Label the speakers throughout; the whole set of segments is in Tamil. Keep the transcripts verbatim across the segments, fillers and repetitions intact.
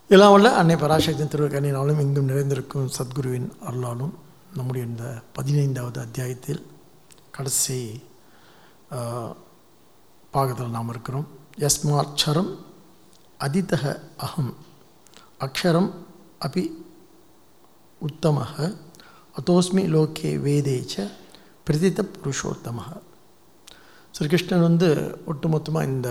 Speaker 1: எல்லாம் வல்ல அன்னை பராசக்தியின் திருவக்கண்ணினாலும் எங்கும் நிறைந்திருக்கும் சத்குருவின் அருளாலும் நம்முடைய இந்த பதினைந்தாவது அத்தியாயத்தில் கடைசி பாகத்தில் நாம் இருக்கிறோம். யஸ்மாட்சரம் அதிதக அகம் அக்ஷரம் அபி உத்தமஹ அதோஸ்மி லோகே வேதேச்ச பிரதித புருஷோத்தமஹ. ஸ்ரீகிருஷ்ணன் வந்து ஒட்டுமொத்தமாக இந்த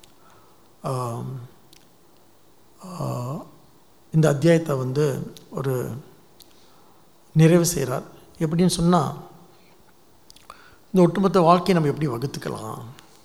Speaker 1: இந்த அத்தியாயத்தை வந்து ஒரு நிறைவு செய்கிறார். எப்படின்னு சொன்னால், இந்த ஒட்டுமொத்த வாழ்க்கையை நம்ம எப்படி வகுத்துக்கலாம்,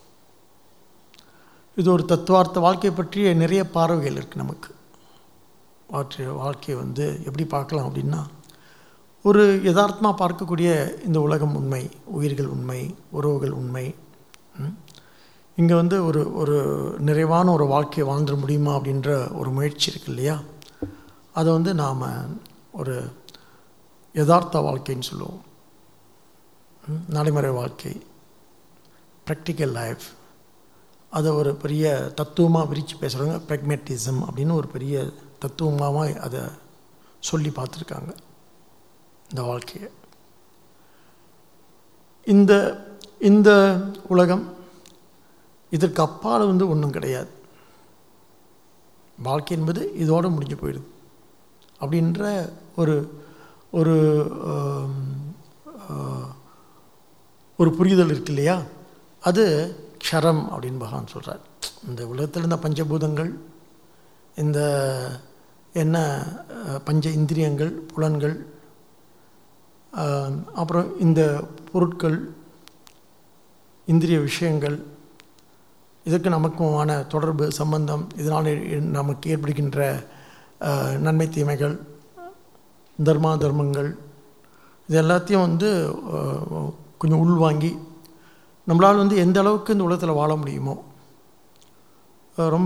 Speaker 1: இது ஒரு தத்துவார்த்த வாழ்க்கையை பற்றிய நிறைய பார்வைகள் இருக்குது. நமக்கு வாழ்க்கை வாழ்க்கையை வந்து எப்படி பார்க்கலாம் அப்படின்னா, ஒரு யதார்த்தமாக பார்க்கக்கூடிய இந்த உலகம் உண்மை, உயிர்கள் உண்மை, உறவுகள் உண்மை. இங்கே வந்து ஒரு ஒரு நிறைவான ஒரு வாழ்க்கையை வாழ்ந்துட முடியுமா அப்படின்ற ஒரு முயற்சி இருக்கு இல்லையா, அதை வந்து நாம் ஒரு யதார்த்த வாழ்க்கைன்னு சொல்லுவோம். நடைமுறை வாழ்க்கை, ப்ராக்டிக்கல் லைஃப், அதை ஒரு பெரிய தத்துவமாக விரித்து பேசுகிறாங்க. ப்ராக்மேட்டிசம் அப்படின்னு ஒரு பெரிய தத்துவமாக அதை சொல்லி பார்த்துருக்காங்க இந்த வாழ்க்கையை. இந்த இந்த உலகம் இதற்கு அப்பால் வந்து ஒன்றும் கிடையாது. வாழ்க்கை என்பது இதோடு முடிஞ்சு போயிடுது அப்படின்ற ஒரு ஒரு ஒரு புரிதல் இருக்கு இல்லையா, அது க்ஷரம் அப்படின்னு பகவான் சொல்கிறார். இந்த உலகத்தில் இருந்த பஞ்சபூதங்கள், இந்த என்ன பஞ்ச இந்திரியங்கள், புலன்கள், அப்புறம் இந்த பொருட்கள், இந்திரிய விஷயங்கள், இதற்கு நமக்குமான தொடர்பு சம்பந்தம், இதனால் நமக்கு ஏற்படுகின்ற நன்மை தீமைகள், தர்மா தர்மங்கள், இது எல்லாத்தையும் வந்து கொஞ்சம் உள்வாங்கி நம்மளால் வந்து எந்த அளவுக்கு இந்த உலகத்தில் வாழ முடியுமோ ரொம்ப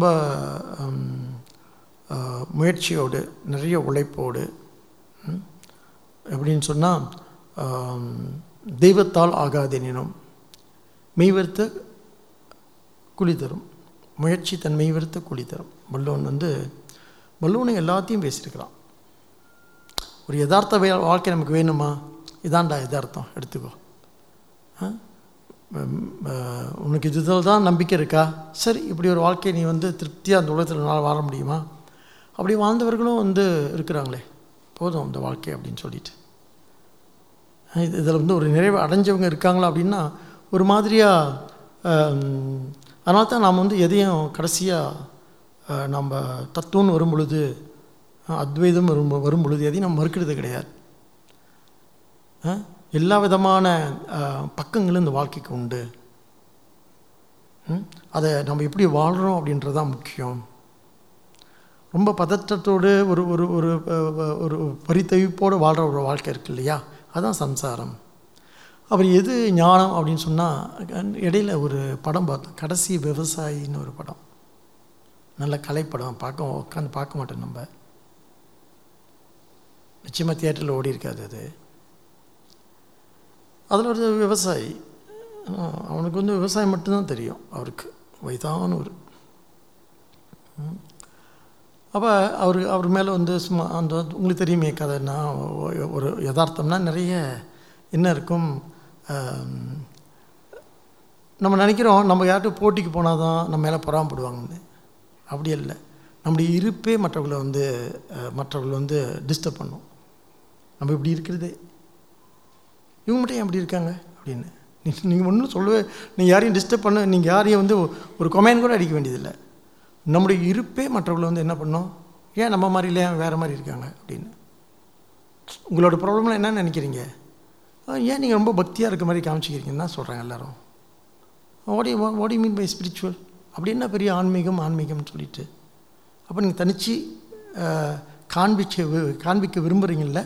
Speaker 1: முயற்சியோடு, நிறைய உழைப்போடு, எப்படின்னு சொன்னால் தெய்வத்தால் ஆகாதெனினும் மெய்வர்த்த குழி தரும், முயற்சி தன் மெய்வர்த்த குழி தரும். வள்ளுவன் வந்து வள்ளுவனை எல்லாத்தையும் பேசியிருக்கிறான். ஒரு யதார்த்த வாழ்க்கை நமக்கு வேணுமா, இதான்டா யதார்த்தம் எடுத்துக்கோ, உனக்கு இதில் தான் நம்பிக்கை இருக்கா, சரி இப்படி ஒரு வாழ்க்கையை நீ வந்து திருப்தியாக அந்த உலகத்தில் நாள் வாழ முடியுமா, அப்படி வாழ்ந்தவர்களும் வந்து இருக்கிறாங்களே, போதும் அந்த வாழ்க்கை அப்படின்னு சொல்லிட்டு. இதில் வந்து ஒரு நிறைவு அடைஞ்சவங்க இருக்காங்களா அப்படின்னா ஒரு மாதிரியாக. அதனால தான் நாம் வந்து எதையும் கடைசியாக நம்ம தத்துவம்னு வரும் பொழுது, அத்வைதம் வரும் வரும் பொழுது எதையும் நம்ம மறுக்கிறது கிடையாது. எல்லா விதமான பக்கங்களும் இந்த வாழ்க்கைக்கு உண்டு. அதை நம்ம எப்படி வாழ்கிறோம் அப்படின்றதான் முக்கியம். ரொம்ப பதற்றத்தோடு ஒரு ஒரு ஒரு ஒரு பரித்தவிப்போடு வாழ்கிற ஒரு வாழ்க்கை இருக்குது இல்லையா, அதுதான் சம்சாரம். அப்புறம் எது ஞானம் அப்படின்னு சொன்னால், இடையில ஒரு படம் பார்த்தோம், கடைசி விவசாயின்னு ஒரு படம், நல்ல கலைப்படம், பார்க்க உட்காந்து பார்க்க மாட்டோம் நம்ம, நிச்சயமாக தியேட்டரில் ஓடி இருக்காது அது. அதில் ஒரு விவசாயி, அவனுக்கு வந்து விவசாயம் மட்டும்தான் தெரியும், அவருக்கு வயதான ஒரு. அப்போ அவர் அவர் மேலே வந்து சும்மா அந்த உங்களுக்கு தெரியுமே கதைன்னா, ஒரு யதார்த்தம்னா நிறைய என்ன இருக்கும். நம்ம நினைக்கிறோம் நம்ம யார்கிட்ட போட்டிக்கு போனால் தான் நம்ம மேலே பொறாமப்படுவாங்கன்னு. அப்படி இல்லை, நம்முடைய இருப்பே மற்றவர்களை வந்து மற்றவர்களை வந்து டிஸ்டர்ப் பண்ணும். நம்ம இப்படி இருக்கிறதே, இவங்க மட்டும் ஏன் அப்படி இருக்காங்க அப்படின்னு நீங்கள் ஒன்றும் சொல்லவே, நீங்கள் யாரையும் டிஸ்டர்ப் பண்ண, நீங்கள் யாரையும் வந்து ஒரு கொமெண்ட் கூட அடிக்க வேண்டியதில்லை. நம்முடைய இருப்பே மற்றவர்களை வந்து என்ன பண்ணோம், ஏன் நம்ம மாதிரி இல்லை, வேறு மாதிரி இருக்காங்க அப்படின்னு. உங்களோட ப்ராப்ளம்லாம் என்னன்னு நினைக்கிறீங்க, ஏன் நீங்கள் ரொம்ப பக்தியாக இருக்க மாதிரி காமிச்சிக்கிறீங்கன்னு தான் சொல்கிறாங்க எல்லோரும். What you what you mean by spiritual அப்படின்னா பெரிய ஆன்மீகம் ஆன்மீகம்னு சொல்லிட்டு, அப்போ நீங்கள் தனித்து காண்பிச்சு காண்பிக்க விரும்புகிறீங்கள,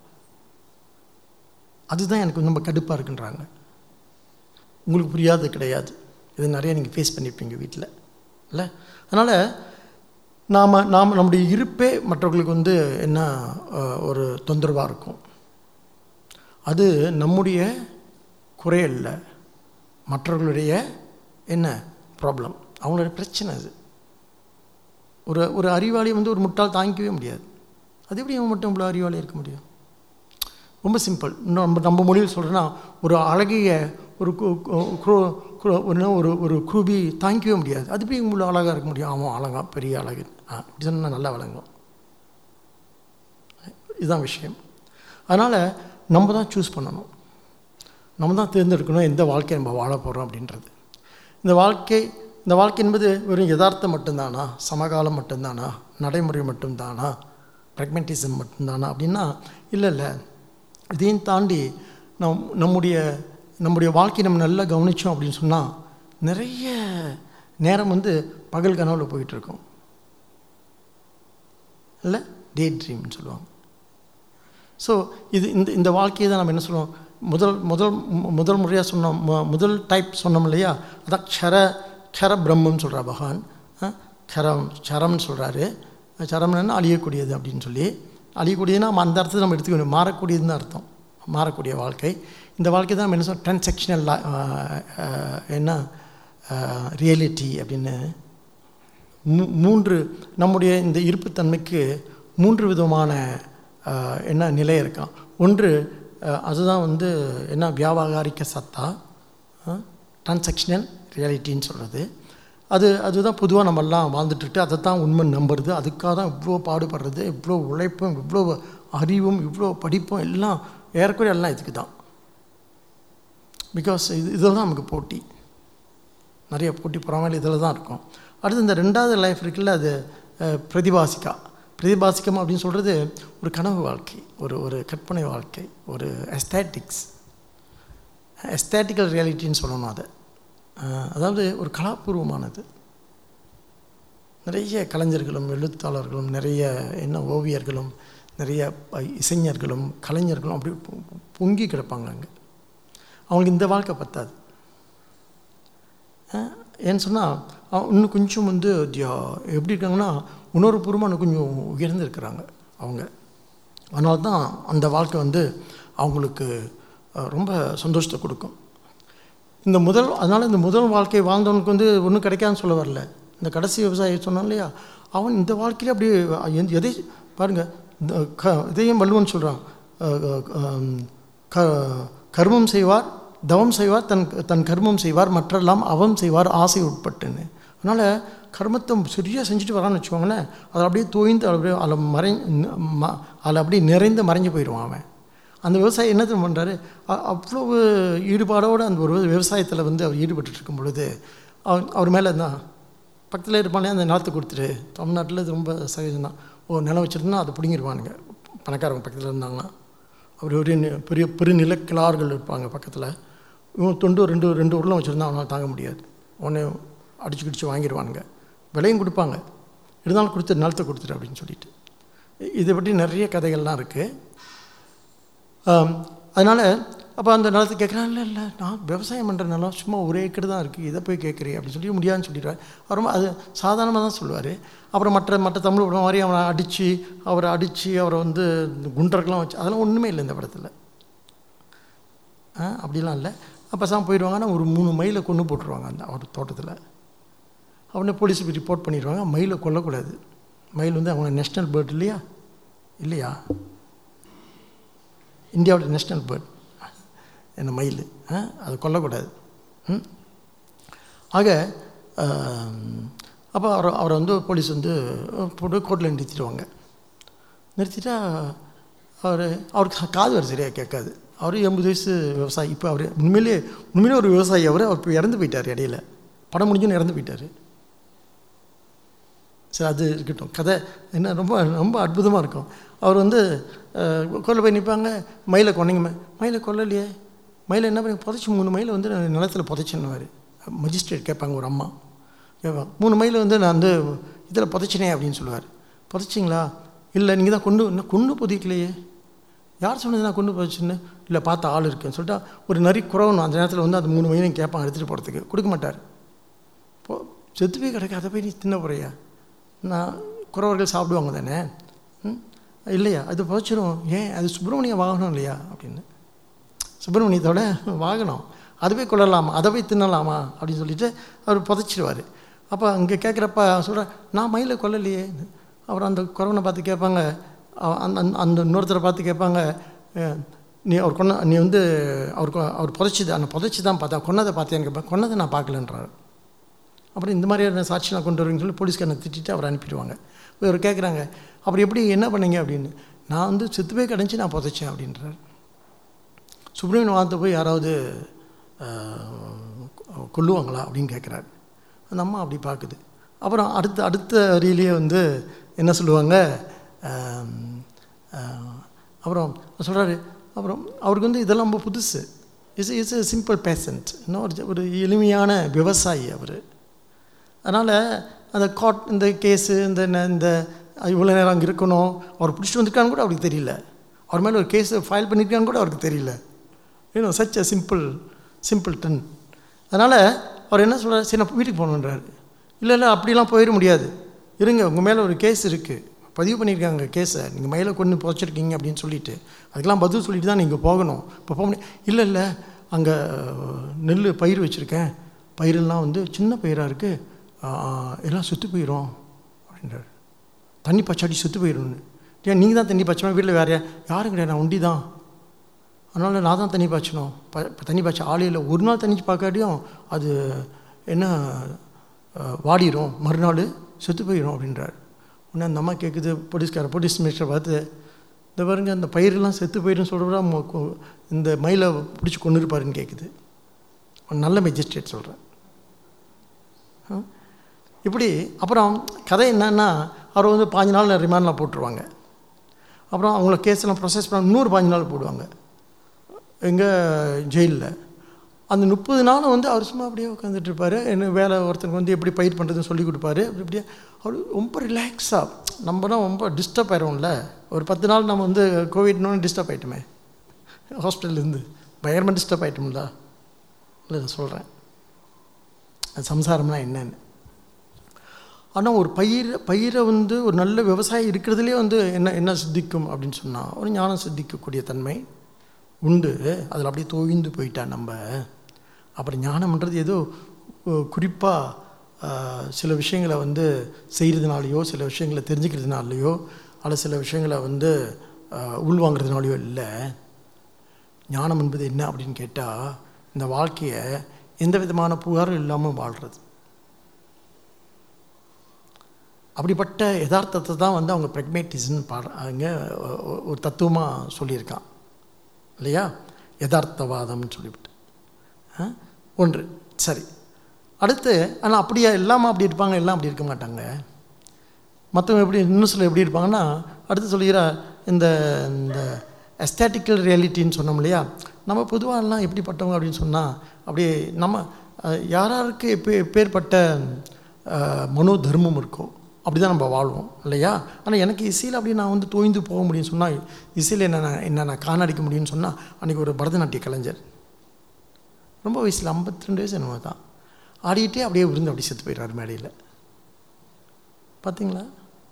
Speaker 1: அதுதான் எனக்கு ரொம்ப கடுப்பாக இருக்குன்றாங்க. உங்களுக்கு புரியாது கிடையாது, இது நிறைய நீங்கள் ஃபேஸ் பண்ணியிருப்பீங்க வீட்டில் இல்லை. அதனால் நாம் நாம் நம்முடைய இருப்பே மற்றவர்களுக்கு வந்து என்ன ஒரு தொந்தரவாக இருக்கும். அது நம்முடைய குறை அல்ல, மற்றவர்களுடைய என்ன ப்ராப்ளம், அவங்களுடைய பிரச்சனை அது. ஒரு ஒரு அறிவாளி வந்து ஒரு முட்டாள் தாங்கிக்கவே முடியாது. அது எப்படி அவன் மட்டும் இவ்வளோ அறிவாளியாக இருக்க முடியும்? ரொம்ப சிம்பிள். இன்னும் நம்ம நம்ம மொழியில் சொல்கிறேன்னா, ஒரு அழகிய ஒரு ஒரு ஒரு குருபி தாங்கிக்கவே முடியாது. அது எப்படி இவ்வளோ அழகாக இருக்க முடியும்? அவன் அழகா பெரிய அழகு, ஆ இப்படி சொன்னால் நல்லா விளங்கும். இதுதான் விஷயம். அதனால் நம்ம தான் சூஸ் பண்ணணும், நம்ம தான் தேர்ந்தெடுக்கணும் எந்த வாழ்க்கையை நம்ம வாழ போகிறோம் அப்படின்றது. இந்த வாழ்க்கை இந்த வாழ்க்கை என்பது வெறும் யதார்த்தம் மட்டும்தானா, சமகாலம் மட்டும்தானா, நடைமுறை மட்டும்தானா, ப்ரெக்மெண்டிசம் மட்டும்தானா அப்படின்னா இல்லை இல்லை. இதையும் தாண்டி நம் நம்முடைய நம்முடைய வாழ்க்கையை நம்ம நல்லா கவனித்தோம் அப்படின்னு சொன்னால் நிறைய நேரம் வந்து பகல் கனவில் போயிட்டுருக்கோம் இல்லை, டே ட்ரீம்னு சொல்லுவாங்க. ஸோ இது இந்த இந்த வாழ்க்கையை தான் நம்ம என்ன சொல்லுவோம், முதல் முதல் முதல் முறையாக சொன்னோம், முதல் டைப் சொன்னோம் இல்லையா, அதான் க்ஷர க்ஷர பிரம்மன்னு சொல்கிறார் பகவான். க்ஷரம் க்ஷரம்னு சொல்கிறாரு. சரம்னா அழியக்கூடியது அப்படின்னு சொல்லி. அழியக்கூடியதுன்னா நம்ம அந்த அர்த்தத்தை நம்ம எடுத்துக்கணும், மாறக்கூடியதுன்னு அர்த்தம், மாறக்கூடிய வாழ்க்கை. இந்த வாழ்க்கை தான் நம்ம என்ன சொல்ல ட்ரான்சாக்ஷனல் என்ன ரியாலிட்டி அப்படின்னு. மூ மூன்று நம்முடைய இந்த இருப்புத்தன்மைக்கு மூன்று விதமான என்ன நிலை இருக்கான். ஒன்று அதுதான் வந்து என்ன வியாபாரிக சத்தா, ட்ரான்சாக்ஷனல் ரியாலிட்டின்னு சொல்கிறது. அது அதுதான் பொதுவாக நம்மெல்லாம் வாழ்ந்துட்டுட்டு அதை தான் உண்மை நம்புறது. அதுக்காக தான் இவ்வளோ பாடுபடுறது, இவ்வளோ உழைப்பும் இவ்வளோ அறிவும் இவ்வளோ படிப்பும் எல்லாம் ஏறக்குறைய எல்லாம் இதுக்கு தான். பிகாஸ் இது இதில் தான் நமக்கு போட்டி, நிறைய போட்டி பொறாமல் இதில் தான் இருக்கும். அடுத்து இந்த ரெண்டாவது லைஃப் இருக்குல்ல, அது பிரதிபாசிக்கா. பிரதிபாசிக்கம் அப்படின்னு சொல்கிறது ஒரு கனவு வாழ்க்கை, ஒரு ஒரு கற்பனை வாழ்க்கை, ஒரு எஸ்தேட்டிக்ஸ் எஸ்தேட்டிக்கல் ரியாலிட்டின்னு சொல்லணும். அதை அதாவது ஒரு கலாபூர்வமானது. நிறைய கலைஞர்களும் எழுத்தாளர்களும் நிறைய என்ன ஓவியர்களும் நிறைய இசைஞர்களும் கலைஞர்களும் அப்படி பொங்கி கிடப்பாங்க அங்கே. அவங்களுக்கு இந்த வாழ்க்கை பத்தாது. ஏன்னு சொன்னால் இன்னும் கொஞ்சம் வந்து எப்படி இருக்காங்கன்னா உணர்வுபூர்வமாக இன்னும் கொஞ்சம் உயர்ந்துருக்கிறாங்க அவங்க. அதனால தான் அந்த வாழ்க்கை வந்து அவங்களுக்கு ரொம்ப சந்தோஷத்தை கொடுக்கும். இந்த முதல் அதனால் இந்த முதல் வாழ்க்கை வாழ்ந்தவனுக்கு வந்து ஒன்றும் கிடைக்காதுன்னு சொல்ல வரல. இந்த கடைசி விவசாயி சொன்னான் இல்லையா, அவன் இந்த வாழ்க்கையில் அப்படியே எதை பாருங்கள், க இதையும் வள்ளுவன் சொல்கிறான், க கர்மம் செய்வார் தவம் செய்வார் தன் தன் கர்மம் செய்வார் மற்றெல்லாம் அவம் செய்வார் ஆசை உட்பட்டுன்னு. அதனால் கர்மத்தை சரியாக செஞ்சுட்டு வரான்னு வச்சுக்கோங்களேன், அதில் அப்படியே தோய்ந்து அப்படியே அதில் மறை அதில் அப்படியே நிறைந்து மறைஞ்சு போயிடுவான் அவன். அந்த விவசாயி என்ன பண்ணுறாரு, அவ்வளவு ஈடுபாடோடு அந்த ஒரு விவசாயத்தில் வந்து அவர் ஈடுபட்டு இருக்கும் பொழுது அவர் அவர் மேலே தான் பக்கத்தில் இருப்பானே அந்த நிலத்தை கொடுத்துட்டு, தமிழ்நாட்டில் இது ரொம்ப சகஜம்தான், ஓ நிலம் வச்சுருந்தா அதை பிடிங்கிடுவானுங்க பணக்காரங்க பக்கத்தில் இருந்தாங்கன்னா. அவர் ஒரு பெரிய பெரிய நிலக்கிழார்கள் இருப்பாங்க பக்கத்தில், இவன் தொண்டு ரெண்டு ரெண்டு உருளம் வச்சுருந்தா அவனால் தாங்க முடியாது, உடனே அடிச்சு கிடிச்சு வாங்கிடுவானுங்க, விலையும் கொடுப்பாங்க, இருந்தாலும் கொடுத்து நிலத்தை கொடுத்துட்டு அப்படின்னு சொல்லிட்டு. இதை பற்றி நிறைய கதைகள்லாம் இருக்குது. அதனால் அப்போ அந்த நிலத்தை கேட்குறான், இல்லை இல்லை நான் விவசாயம் பண்ணுற நிலம் சும்மா ஒரு ஏக்கர் தான் இருக்குது, இதை போய் கேட்குறேன் அப்படின்னு சொல்லி முடியாதுன்னு சொல்லிடுவார். அவர் ரொம்ப அது சாதாரணமாக தான் சொல்லுவார். அப்புறம் மற்ற மற்ற தமிழ் படம் மாதிரி அவனை அடித்து அவரை அடித்து அவரை வந்து குண்டர்கள்லாம் வச்சு அதெல்லாம் ஒன்றுமே இல்லை இந்த படத்தில். அப்படிலாம் இல்லை. அப்போ சாம் போயிடுவாங்கன்னா ஒரு மூணு மயிலை கொண்டு போட்டுருவாங்க அந்த அவர் தோட்டத்தில். அவனை போலீஸுக்கு ரிப்போர்ட் பண்ணிடுவாங்க, மயிலை கொல்லக்கூடாது, மயில் வந்து அவங்க நேஷ்னல் பேர்ட் இல்லையா இல்லையா இந்தியாவோட நேஷ்னல் பேர்ட் என்ன மயில், அதை கொல்லக்கூடாது. ஆக அப்போ அவரை அவரை வந்து போலீஸ் வந்து போட்டு கோர்ட்டில் நிறுத்திடுவாங்க. நிறுத்திட்டா அவர் அவருக்கு காது வர சரியாக கேட்காது. அவர் எண்பது வயசு விவசாயி. இப்போ அவர் உண்மையிலே உண்மையிலே ஒரு விவசாயி. அவர் அவர் இப்போ இறந்து போயிட்டார், இடையில படம் முடிஞ்சுன்னு இறந்து போயிட்டார். சரி அது இருக்கட்டும், கதை என்ன ரொம்ப ரொம்ப அற்புதமாக இருக்கும். அவர் வந்து கொல்ல போய் நிற்பாங்க, மயிலை கொன்னைங்க, மயிலை கொல்லலையே, மயிலை என்ன பண்ணி புதைச்சி மூணு மயிலை வந்து நிலத்தில் புதைச்சின்னுவார். மஜிஸ்ட்ரேட் கேட்பாங்க, ஒரு அம்மா கேட்பாங்க, மூணு மயிலை வந்து நான் வந்து இதில் புதைச்சினேன் அப்படின்னு சொல்லுவார். புதைச்சிங்களா, இல்லை நீங்கள் தான் கொண்டு இன்னும் கொண்டு புதைக்கலையே, யார் சொன்னது நான் கொண்டு புதைச்சின்னு, இல்லை பார்த்த ஆள் இருக்குன்னு சொல்லிட்டா ஒரு நரி குறவணும் அந்த நேரத்தில் வந்து அந்த மூணு மயிலையும் கேட்பாங்க, எடுத்துகிட்டு போகிறதுக்கு கொடுக்க மாட்டார். இப்போ செத்து போய் கிடக்கு, அதை போய் நீ தின்ன போறியா, நான் குறவர்கள் சாப்பிடுவாங்க தானே, இல்லையா அது புதைச்சிரும், ஏன் அது சுப்பிரமணிய வாகனம் இல்லையா அப்படின்னு, சுப்பிரமணியத்தோட வாகனம், அதை போய் கொள்ளலாமா, அதை போய் தின்னலாமா அப்படின்னு சொல்லிட்டு அவர் புதைச்சிடுவார். அப்போ அங்கே கேட்குறப்ப சொல்கிறேன், நான் மயிலை கொல்லலையே. அப்புறம் அந்த குறவனை பார்த்து கேட்பாங்க, அந்த அந்த இன்னொருத்தரை பார்த்து கேட்பாங்க, நீ அவர் கொன்ன நீ வந்து அவர் அவர் புதைச்சிது அந்த புதைச்சி தான் பார்த்தா கொன்னதை பார்த்தேன்னு கேட்பேன். கொன்னதை நான் பார்க்கலன்றார். அப்புறம் இந்த மாதிரியான சாட்சி நான் கொண்டு வருவீங்கன்னு சொல்லி போலீஸ்காரனை திட்டிட்டு அவர் அனுப்பிடுவாங்க. இவர் கேட்குறாங்க, அப்புறம் எப்படி என்ன பண்ணீங்க அப்படின்னு. நான் வந்து செத்து போய் கிடஞ்சி நான் புதைச்சேன் அப்படின்றார். சுப்ரமணியன் வாதத்தை போய் யாராவது கொல்லுவாங்களா அப்படின்னு கேட்குறாரு. அந்த அம்மா அப்படி பார்க்குது. அப்புறம் அடுத்த அடுத்த வரியிலேயே வந்து என்ன சொல்லுவாங்க, அப்புறம் சொல்கிறாரு, அப்புறம் அவருக்கு வந்து இதெல்லாம் ரொம்ப புதுசு. It's it's a simple patient, இன்னும் ஒரு ஒரு எளிமையான விவசாயி அவர். அதனால் அந்த காட் இந்த கேஸு இந்த இந்த இவ்வளோ நேரம் அங்கே இருக்கணும், அவர் பிடிச்சிட்டு வந்துருக்கான்னு கூட அவருக்கு தெரியல. அவர் மேலே ஒரு கேஸை ஃபைல் பண்ணியிருக்கான்னு கூட அவருக்கு தெரியல. ஏன்னோ such a simple simple done. அதனால் அவர் என்ன சொல்கிறார், சரி நான் வீட்டுக்கு போகணுன்றார். இல்லை இல்லை அப்படிலாம் போயிட முடியாது, இருங்க உங்கள் மேலே ஒரு கேஸ் இருக்குது, பதிவு பண்ணியிருக்காங்க கேஸை, நீங்கள் மயிலை கொண்டு புதைச்சிருக்கீங்க அப்படின்னு சொல்லிட்டு அதுக்கெல்லாம் பதில் சொல்லிட்டு தான் நீங்கள் போகணும். இப்போ போக முடியும். இல்லை இல்லை அங்கே நெல் பயிர் வச்சுருக்கேன், பயிரெல்லாம் வந்து சின்ன பயிராக இருக்குது, எல்லாம் செத்து போயிடும் அப்படின்றார். தண்ணி பச்சாடி செத்து போயிடும்னு. ஏன் நீங்கள் தான் தண்ணி பாய்ச்சணும், வீட்டில் வேறு யாரும் கிடையாது, நான் ஒண்டி தான், அதனால் நான் தான் தண்ணி பாய்ச்சணும். ப தண்ணி பாய்ச்ச ஆளே இல்லை. ஒரு நாள் தண்ணி பார்க்காட்டியும் அது என்ன வாடிடும், மறுநாள் செத்து போயிடும் அப்படின்றார். உடனே அந்த அம்மா கேட்குது, போலீஸ்கார போலீஸ் மினிஸ்டரை பார்த்து, இந்த பாருங்க அந்த பயிரெலாம் செத்து போயிடுன்னு சொல்கிறா இந்த மயிலை பிடிச்சி கொண்டு இருப்பாருன்னு கேட்குது. நல்ல மேஜிஸ்ட்ரேட் சொல்கிறேன். இப்படி அப்புறம் கதை என்னன்னா, அவர் வந்து பாஞ்சு நாள் ரிமாண்டில் போட்டுருவாங்க. அப்புறம் அவங்கள கேஸெல்லாம் ப்ரொசஸ் பண்ண இன்னொரு பாஞ்சு நாள் போடுவாங்க எங்கள் ஜெயிலில். அந்த முப்பது நாளும் வந்து அவர் சும்மா அப்படியே உட்காந்துட்டு இருப்பார். என்ன வேலை ஒருத்தருக்கு வந்து எப்படி பயிர் பண்ணுறதுன்னு சொல்லி கொடுப்பாரு. அப்படி இப்படியே அவர் ரொம்ப ரிலாக்ஸாக, நம்மனா ரொம்ப டிஸ்டர்ப் ஆகிடும்ல. ஒரு பத்து நாள் நம்ம வந்து கோவிட்னு டிஸ்டர்ப் ஆகிட்டோமே, ஹாஸ்பிட்டல்லேருந்து பயங்கரமாக டிஸ்டர்ப் ஆகிட்டோம்ல. இல்லை நான் சொல்கிறேன் அது சம்சாரம்னா என்னன்னு. ஆனால் ஒரு பயிர் பயிரை வந்து ஒரு நல்ல விவசாயம் இருக்கிறதுலே வந்து என்ன என்ன சித்திக்கும் அப்படின்னு சொன்னால் ஒரு ஞானம் சித்திக்கக்கூடிய தன்மை உண்டு. அதில் அப்படியே தோய்ந்து போயிட்டா நம்ம. அப்புறம் ஞானம்ன்றது ஏதோ குறிப்பாக சில விஷயங்களை வந்து செய்கிறதுனாலையோ, சில விஷயங்களை தெரிஞ்சுக்கிறதுனாலையோ, அல்லது சில விஷயங்களை வந்து உள்வாங்கிறதுனாலையோ இல்லை. ஞானம் என்பது என்ன அப்படின்னு கேட்டால், இந்த வாழ்க்கையை எந்த விதமான புகாரும் இல்லாமல் வாழ்கிறது. அப்படிப்பட்ட யதார்த்தத்தை தான் வந்து அவங்க ப்ரெக்மேட்டிசன் பாடுறாங்க, ஒரு தத்துவமாக சொல்லியிருக்கான் இல்லையா, யதார்த்தவாதம்னு சொல்லிவிட்டு ஒன்று. சரி, அடுத்து ஆனால் அப்படியா எல்லாமே அப்படி இருப்பாங்க, எல்லாம் அப்படி இருக்க மாட்டாங்க. மற்றவங்க எப்படி இன்னும் சில எப்படி இருப்பாங்கன்னா, அடுத்து சொல்லிக்கிற இந்த இந்த எஸ்தேட்டிக்கல் ரியாலிட்டின்னு சொன்னோம் இல்லையா, நம்ம பொதுவாகலாம் எப்படிப்பட்டவங்க அப்படின்னு சொன்னால், அப்படியே நம்ம யாராருக்கு எப்போ எப்பேற்பட்ட மனோ தர்மம் இருக்கோ அப்படி தான் நம்ம வாழ்வோம் இல்லையா. ஆனால் எனக்கு இசையில் அப்படி நான் வந்து தோய்ந்து போக முடியும்னு சொன்னால், இசையில் என்ன என்ன நான் காணடிக்க முடியும்னு சொன்னால், அன்றைக்கி ஒரு பரதநாட்டிய கலைஞர் ரொம்ப வயசில் ஐம்பத்தி ரெண்டு வயசு என்னவோ தான் ஆடிக்கிட்டே அப்படியே விருந்து அப்படி செத்து போயிடுறாரு மேடையில். பார்த்தீங்களா,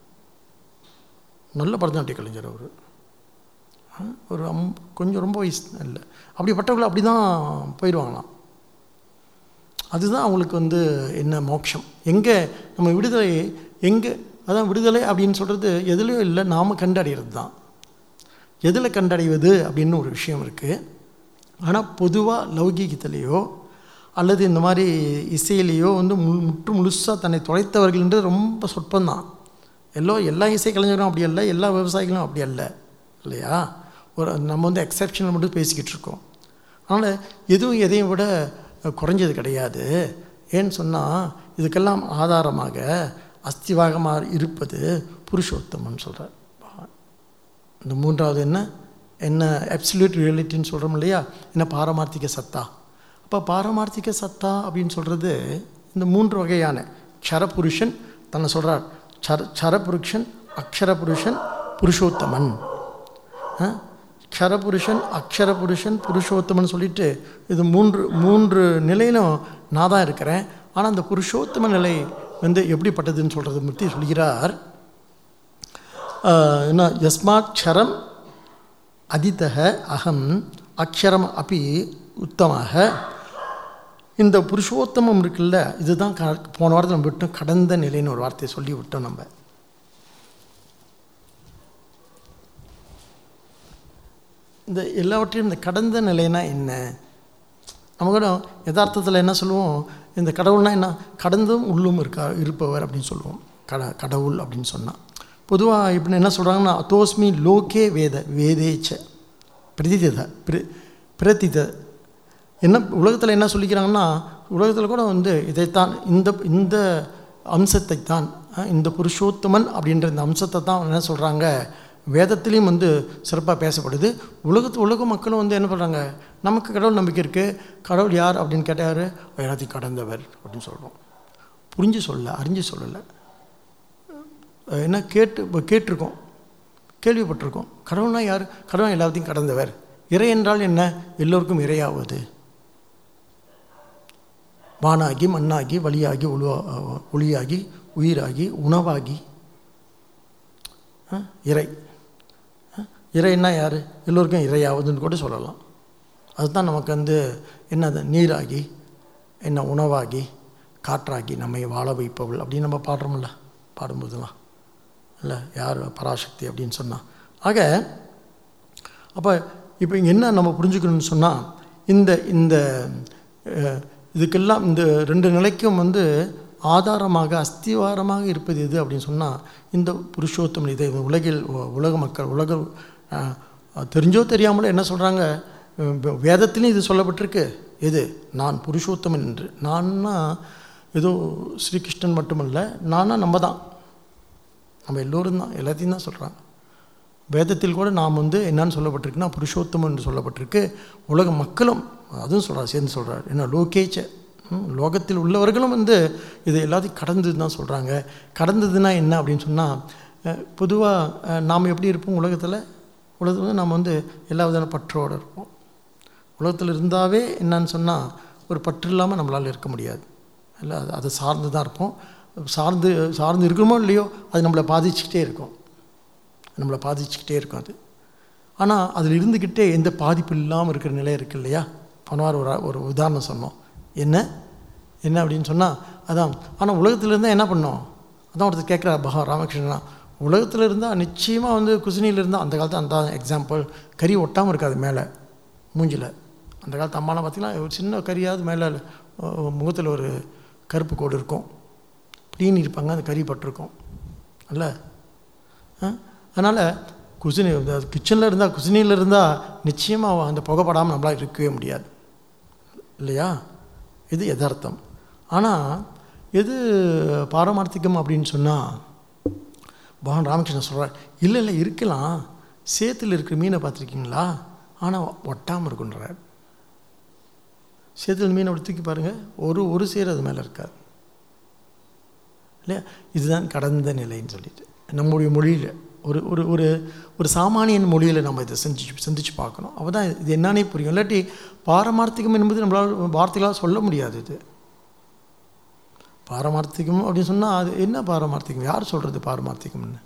Speaker 1: நல்ல பரதநாட்டிய கலைஞர் அவர். ஒரு அம் கொஞ்சம் ரொம்ப வயசு இல்லை, அப்படிப்பட்டவங்களை அப்படி தான் போயிடுவாங்களாம். அதுதான் அவங்களுக்கு வந்து என்ன மோட்சம். எங்கே நம்ம விடுதலை எங்கே, அதான் விடுதலை அப்படின்னு சொல்கிறது எதுலேயும் இல்லை, நாம் கண்டடைகிறது தான். எதில் கண்டடைவது அப்படின்னு ஒரு விஷயம் இருக்குது. ஆனால் பொதுவாக லௌகீகத்திலேயோ அல்லது இந்த மாதிரி இசையிலேயோ வந்து மு முற்று முழுசாக தன்னை தொலைத்தவர்கள்ன்றது ரொம்ப சொற்பந்தான். எல்லோ எல்லா இசை கலைஞர்களும் அப்படி அல்ல, எல்லா விவசாயிகளும் அப்படி அல்ல இல்லையா. ஒரு நம்ம வந்து எக்ஸப்ஷனல் மட்டும் பேசிக்கிட்டு இருக்கோம். அதனால் எதுவும் எதையும் விட குறைஞ்சது கிடையாது. ஏன்னு சொன்னால் இதுக்கெல்லாம் ஆதாரமாக அஸ்திவாகமாக இருப்பது புருஷோத்தமன் சொல்கிறார். இந்த மூன்றாவது என்ன என்ன அப்சல்யூட் ரியாலிட்டின்னு சொல்கிறோம் இல்லையா, என்ன பாரமார்த்திக சத்தா. அப்போ பாரமார்த்திக சத்தா அப்படின்னு சொல்கிறது இந்த மூன்று வகையான க்ஷரபுருஷன் தன்னை சொல்கிறார். சர சரபுருஷன், அக்ஷர புருஷன், புருஷோத்தமன். க்ஷரபுருஷன், அக்ஷர புருஷன், புருஷோத்தமன் சொல்லிட்டு இது மூன்று மூன்று நிலையிலும் நான் தான் இருக்கிறேன். ஆனால் அந்த புருஷோத்தம நிலை வந்து எப்படிப்பட்டதுன்னு சொல்கிறது பற்றி சொல்கிறார். என்ன, யஸ்மாட்சரம் அதிதக அகம் அக்ஷரம் அப்படி உத்தமாக இந்த புருஷோத்தமம் இருக்குல்ல, இதுதான் க போன வாரத்தில் நம்ம விட்டோம், கடந்த நிலைன்னு ஒரு வார்த்தையை சொல்லி விட்டோம். நம்ம இந்த எல்லாவற்றையும் இந்த கடந்த நிலைனா என்ன, நம்ம கூட யதார்த்தத்தில் என்ன சொல்லுவோம், இந்த கடவுள்னா என்ன, கடந்தும் உள்ளும் இருக்கா இருப்பவர் அப்படின்னு சொல்லுவோம். கட கடவுள் அப்படின்னு சொன்னால் பொதுவாக இப்படி என்ன சொல்கிறாங்கன்னா, தோஸ்மி லோகே வேத வேதேச்ச பிரதித பிர பிரதித என்ன உலகத்தில் என்ன சொல்லிக்கிறாங்கன்னா, உலகத்தில் கூட வந்து இதைத்தான் இந்த இந்த அம்சத்தை தான், இந்த புருஷோத்தமன் அப்படின்ற இந்த அம்சத்தை தான் என்ன சொல்கிறாங்க, வேதத்துலேயும் வந்து சிறப்பாக பேசப்படுது. உலகத்து உலக மக்களும் வந்து என்ன பண்ணுறாங்க, நமக்கு கடவுள் நம்பிக்கை இருக்குது, கடவுள் யார் அப்படின்னு கேட்டார், எல்லாத்தையும் கடந்தவர் அப்படின்னு சொல்கிறோம். புரிஞ்சு சொல்லலை, அறிஞ்சு சொல்லலை, என்ன கேட்டு கேட்டிருக்கோம், கேள்விப்பட்டிருக்கோம். கடவுள்னா யார், கடவுள் எல்லாத்தையும் கடந்தவர். இறை என்றால் என்ன, எல்லோருக்கும் இறையாவது, வானாகி மண்ணாகி வழியாகி ஒழுவா ஒளியாகி உயிராகி உணவாகி இறை. இறைன்னா யார், எல்லோருக்கும் இறையாவதுன்னு கூட சொல்லலாம். அதுதான் நமக்கு வந்து என்னது, நீராகி என்ன உணவாகி காற்றாகி நம்மை வாழ வைப்பவள் அப்படின்னு நம்ம பாடுறோம்ல, பாடும்போதுலாம் இல்லை, யார் பராசக்தி அப்படின்னு சொன்னால். ஆக அப்போ இப்போ இங்கே என்ன நம்ம புரிஞ்சுக்கணும்னு சொன்னால், இந்த இந்த இதுக்கெல்லாம் இந்த ரெண்டு நிலைக்கும் வந்து ஆதாரமாக அஸ்திவாரமாக இருப்பது எது அப்படின்னு சொன்னால், இந்த புருஷோத்தமன். இதை உலகில் உலக மக்கள் உலக தெரிஞ்சோ தெரியாமலோ என்ன சொல்கிறாங்க, வேதத்திலையும் இது சொல்லப்பட்டிருக்கு, எது, நான் புருஷோத்தமன் என்று. நான்னா ஏதோ ஸ்ரீகிருஷ்ணன் மட்டுமல்ல, நானா நம்ம தான், நம்ம எல்லோரும் தான், எல்லாத்தையும் தான் சொல்கிறாங்க. வேதத்தில் கூட நாம் வந்து என்னன்னு சொல்லப்பட்டிருக்குன்னா புருஷோத்தமன் என்று சொல்லப்பட்டிருக்கு. உலக மக்களும் அதுவும் சொல்கிறார், சேர்ந்து சொல்கிறார். என்ன லோகேச்ச, லோகத்தில் உள்ளவர்களும் வந்து இது எல்லாத்தையும் கடந்தது தான் சொல்கிறாங்க. கடந்ததுன்னா என்ன அப்படின்னு சொன்னால், பொதுவாக நாம் எப்படி இருப்போம் உலகத்தில், உலகத்தில் வந்து நாம் வந்து எல்லா விதமான பற்றோடு இருப்போம். உலகத்தில் இருந்தாவே என்னன்னு சொன்னால், ஒரு பற்று இல்லாமல் நம்மளால் இருக்க முடியாது இல்லை, அது அதை சார்ந்து தான் இருப்போம். சார்ந்து சார்ந்து இருக்கணுமோ இல்லையோ, அது நம்மளை பாதிச்சுக்கிட்டே இருக்கும், நம்மளை பாதிச்சுக்கிட்டே இருக்கும் அது. ஆனால் அதில் இருந்துக்கிட்டே எந்த பாதிப்பு இல்லாமல் இருக்கிற நிலை இருக்குது இல்லையா. போனவார் ஒரு ஒரு உதாரணம் சொன்னோம், என்ன என்ன அப்படின்னு சொன்னால் அதான். ஆனால் உலகத்தில் இருந்தால் என்ன பண்ணோம், அதான் ஒருத்தர் கேட்குறா பகா ராமகிருஷ்ணனா, உலகத்தில் இருந்தால் நிச்சயமாக வந்து குசினியில் இருந்தால், அந்த காலத்தில் அந்த எக்ஸாம்பிள் கறி ஒட்டாமல் இருக்காது மேலே மூஞ்சில். அந்த காலத்து அம்மாலாம் பார்த்திங்கன்னா ஒரு சின்ன கறியாவது மேலே முகத்தில் ஒரு கருப்பு கோடு இருக்கும், இப்படின்னு இருப்பாங்க, அந்த கறி பட்டிருக்கும் இல்லை. அதனால் குசினி கிச்சனில் இருந்தால், குசினியில் இருந்தால் நிச்சயமாக அந்த புகைப்படாமல் நம்மளால் இருக்கவே முடியாது இல்லையா. இது யதார்த்தம். ஆனால் எது பாரமார்த்திகம் அப்படின்னு சொன்னால், பகவான் ராமகிருஷ்ணன் சொல்கிறார், இல்லை இல்லை இருக்கலாம், சேத்துல இருக்கிற மீனை பார்த்துருக்கீங்களா, ஆனால் ஒட்டாமல் இருக்குன்றார். சேத்துல மீனை அப்படி தூக்கி பாருங்கள், ஒரு ஒரு சேர் அது மேலே இருக்காது இல்லையா. இதுதான் கடந்த நிலைன்னு சொல்லிட்டு நம்முடைய மொழியில் ஒரு ஒரு ஒரு ஒரு சாமானியன் மொழியில் நம்ம இதை செஞ்சு சிந்திச்சு பார்க்கணும். அப்போ தான் இது என்னன்னே புரியும். இல்லாட்டி பாரமார்த்திகம் என்பது நம்மளால் வார்த்தைகளால் சொல்ல முடியாது. இது பாரமார்த்திகம் அப்படின்னு சொன்னால் அது என்ன பாரமார்த்திகம், யார் சொல்கிறது பாரமார்த்திகம்னு?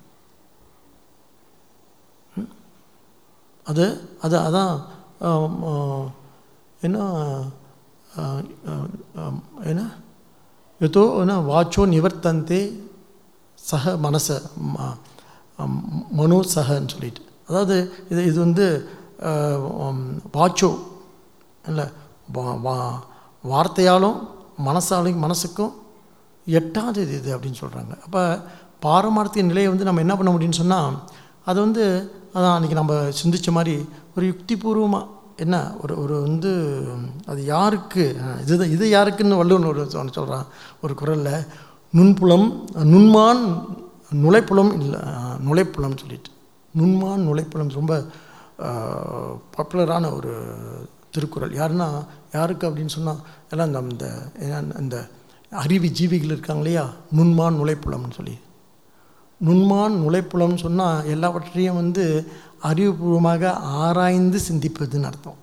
Speaker 1: அது அது அதான் என்ன என்ன எதோ என்ன வாச்சோ நிவர்த்தந்தே சக மனச மனோ சகன்னு சொல்லிட்டு, அதாவது இது இது வந்து வாச்சோ இல்லை, வா வார்த்தையாலும் மனசாலும் மனசுக்கும் எட்டாது இது இது அப்படின்னு சொல்கிறாங்க. அப்போ பாரமார்த்திய நிலையை வந்து நம்ம என்ன பண்ண முடியும்னு சொன்னால், அது வந்து அதான் அன்றைக்கி நம்ம சிந்தித்த மாதிரி ஒரு யுக்திபூர்வமாக என்ன ஒரு ஒரு வந்து அது யாருக்கு இதுதான் இது யாருக்குன்னு வள்ளுவன் ஒரு சொல்கிறான் ஒரு குரலில், நுண்புலம் நுண்மான் நுழைப்புலம் இல்லை நுழைப்புலம்னு சொல்லிட்டு, நுண்மான் நுழைப்புலம் ரொம்ப பாப்புலரான ஒரு திருக்குறள். யாருன்னா யாருக்கு அப்படின்னு சொன்னால் எல்லாம் இந்த இந்த அறிவி ஜீவிகள் இருக்காங்க இல்லையா, நுண்மான் நுழைப்புலம்னு சொல்லி. நுண்மான் நுழைப்புலம்னு சொன்னால் எல்லாவற்றையும் வந்து அறிவுபூர்வமாக ஆராய்ந்து சிந்திப்பதுன்னு அர்த்தம்.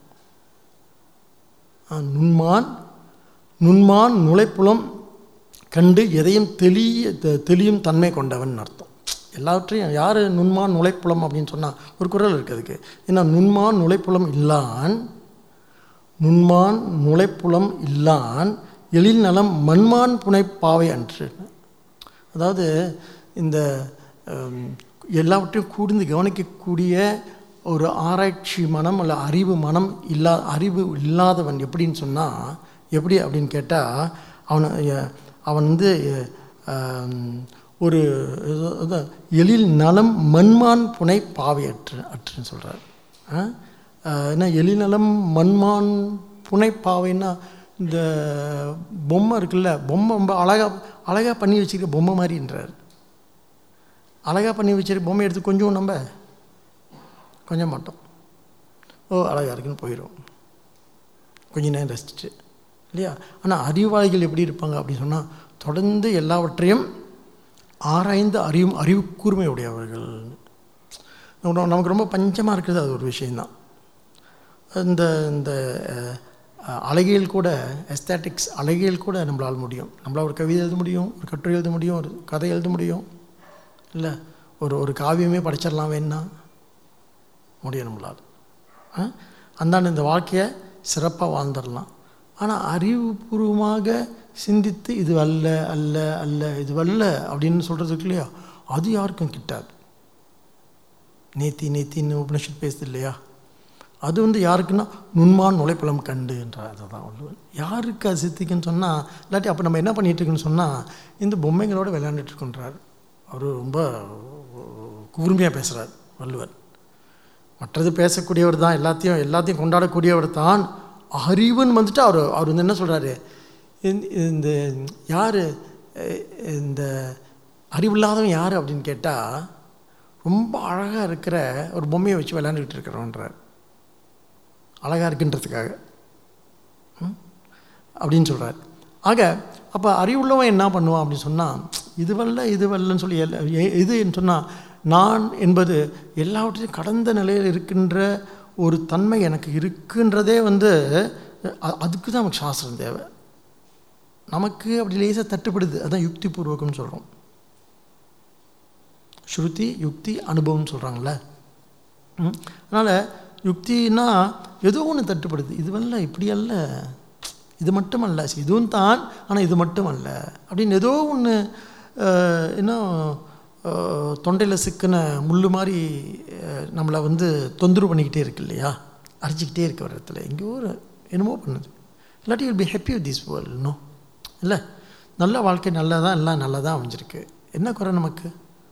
Speaker 1: நுண்மான் நுண்மான் நுழைப்புலம் கண்டு எதையும் தெளிய தெளியும் தன்மை கொண்டவன் அர்த்தம். எல்லாவற்றையும் யார் நுண்மான் நுழைப்புலம் அப்படின்னு சொன்னால் ஒரு குரல் இருக்குது அதுக்கு. ஏன்னா நுண்மான் நுழைப்புலம் இல்லான் நுண்மான் நுழைப்புலம் இல்லான் எழில் நலம் மண்மான் புனைப்பாவை அன்று. அதாவது இந்த எல்லாவற்றையும் கூர்ந்து கவனிக்கக்கூடிய ஒரு ஆராய்ச்சி மனம் அல்ல அறிவு மனம் இல்லா அறிவு இல்லாதவன் எப்படின்னு சொன்னால் எப்படி அப்படின்னு கேட்டால் அவன் அவன் வந்து ஒரு எழில் நலம் மண்மான் புனை பாவை அற்று அற்றுன்னு சொல்கிறார். ஏன்னா எழில் நலம் மண்மான் புனை பாவைன்னா இந்த பொம்மை இருக்குல்ல, பொம்மை ரொம்ப அழகாக அழகாக பண்ணி வச்சுருக்க பொம்மை மாதிரின்றார். அழகாக பண்ணி வச்சுருக்க பொம்மை எடுத்து கொஞ்சம் நம்ம கொஞ்சம் மாட்டோம், ஓ அழகாக இருக்குன்னு போயிடும் கொஞ்ச நேரம் ரசிச்சுட்டு இல்லையா. ஆனால் அறிவாளிகள் எப்படி இருப்பாங்க அப்படின்னு சொன்னால் தொடர்ந்து எல்லாவற்றையும் ஆராய்ந்து அறிவும் அறிவு கூர்மை உடையவர்கள். நமக்கு ரொம்ப பஞ்சமாக இருக்கிறது அது ஒரு விஷயந்தான். இந்த இந்த அழகியல் கூட எஸ்தேட்டிக்ஸ் அழகியல் கூட நம்மளால் முடியும். நம்மளால் ஒரு கவிதை எழுத முடியும், ஒரு கட்டுரை எழுத முடியும், ஒரு கதை எழுத முடியும் இல்லை, ஒரு ஒரு காவியமே படிச்சிடலாம் வேணா முடியும் நம்மளால். அந்தாண்டு இந்த வாழ்க்கையை சிறப்பாக வாழ்ந்துடலாம். ஆனால் அறிவுபூர்வமாக சிந்தித்து இது அல்ல அல்ல அல்ல இது அல்ல அப்படின்னு சொல்கிறதுக்கு இல்லையா, அது யாருக்கும் கிட்டாது. நேத்தி நேத்தின்னு உபனிஷத் பேசுது இல்லையா, அது வந்து யாருக்குன்னா நுண்மான் நுழைப்புலம் கண்டு என்றார். அதை தான் வள்ளுவன். யாருக்கு அது சித்திக்குன்னு சொன்னால் இல்லாட்டி அப்போ நம்ம என்ன பண்ணிகிட்ருக்குன்னு சொன்னால் இந்த பொம்மைங்களோடு விளையாண்டுட்டுருக்குன்றார். அவர் ரொம்ப கூர்மையாக பேசுகிறார் வள்ளுவர். மற்றது பேசக்கூடியவர் தான், எல்லாத்தையும் எல்லாத்தையும் கொண்டாடக்கூடியவர் தான். அறிவுன்னு வந்துட்டு அவர் அவர் வந்து என்ன சொல்கிறாரு, இந்த யார் இந்த அறிவில்லாதவன் யார் அப்படின்னு கேட்டால் ரொம்ப அழகாக இருக்கிற ஒரு பொம்மையை வச்சு விளையாண்டுக்கிட்டு இருக்கிறோன்றார். அழகாக இருக்குன்றதுக்காக அப்படின்னு சொல்கிறார். ஆக அப்போ அறிவுள்ளவன் என்ன பண்ணுவான் அப்படின்னு சொன்னால் இதுவல்ல இதுவல்லன்னு சொல்லி இதுன்னு சொன்னால் நான் என்பது எல்லாவற்றையும் கடந்த நிலையில் இருக்கின்ற ஒரு தன்மை எனக்கு இருக்குன்றதே வந்து அதுக்கு தான் நமக்கு சாஸ்திரம் தேவை. நமக்கு அப்படி லேசாக தட்டுப்படுது, அதுதான் யுக்தி பூர்வகம்னு சொல்கிறோம். ஸ்ருதி யுக்தி அனுபவம்னு சொல்கிறாங்கள. அதனால் யுக்தின்னா ஏதோ ஒன்று தட்டுப்படுது, இதுவல்ல இப்படி அல்ல, இது மட்டும் அல்ல, இதுவும் தான் ஆனால் இது மட்டும் அல்ல அப்படின்னு ஏதோ ஒன்று இன்னும் தொண்டையில் சிக்கின முள் மாதிரி நம்மளை வந்து தொந்தரவு பண்ணிக்கிட்டே இருக்கு இல்லையா, அரைச்சிக்கிட்டே இருக்க ஒரு இடத்துல எங்கேயோ ஒரு என்னமோ பண்ணுது. இல்லாட்டி will be happy with this world no இல்லை. நல்ல வாழ்க்கை நல்லா தான், எல்லாம் நல்லா தான் அமைஞ்சிருக்கு. என்ன குறை நமக்கு?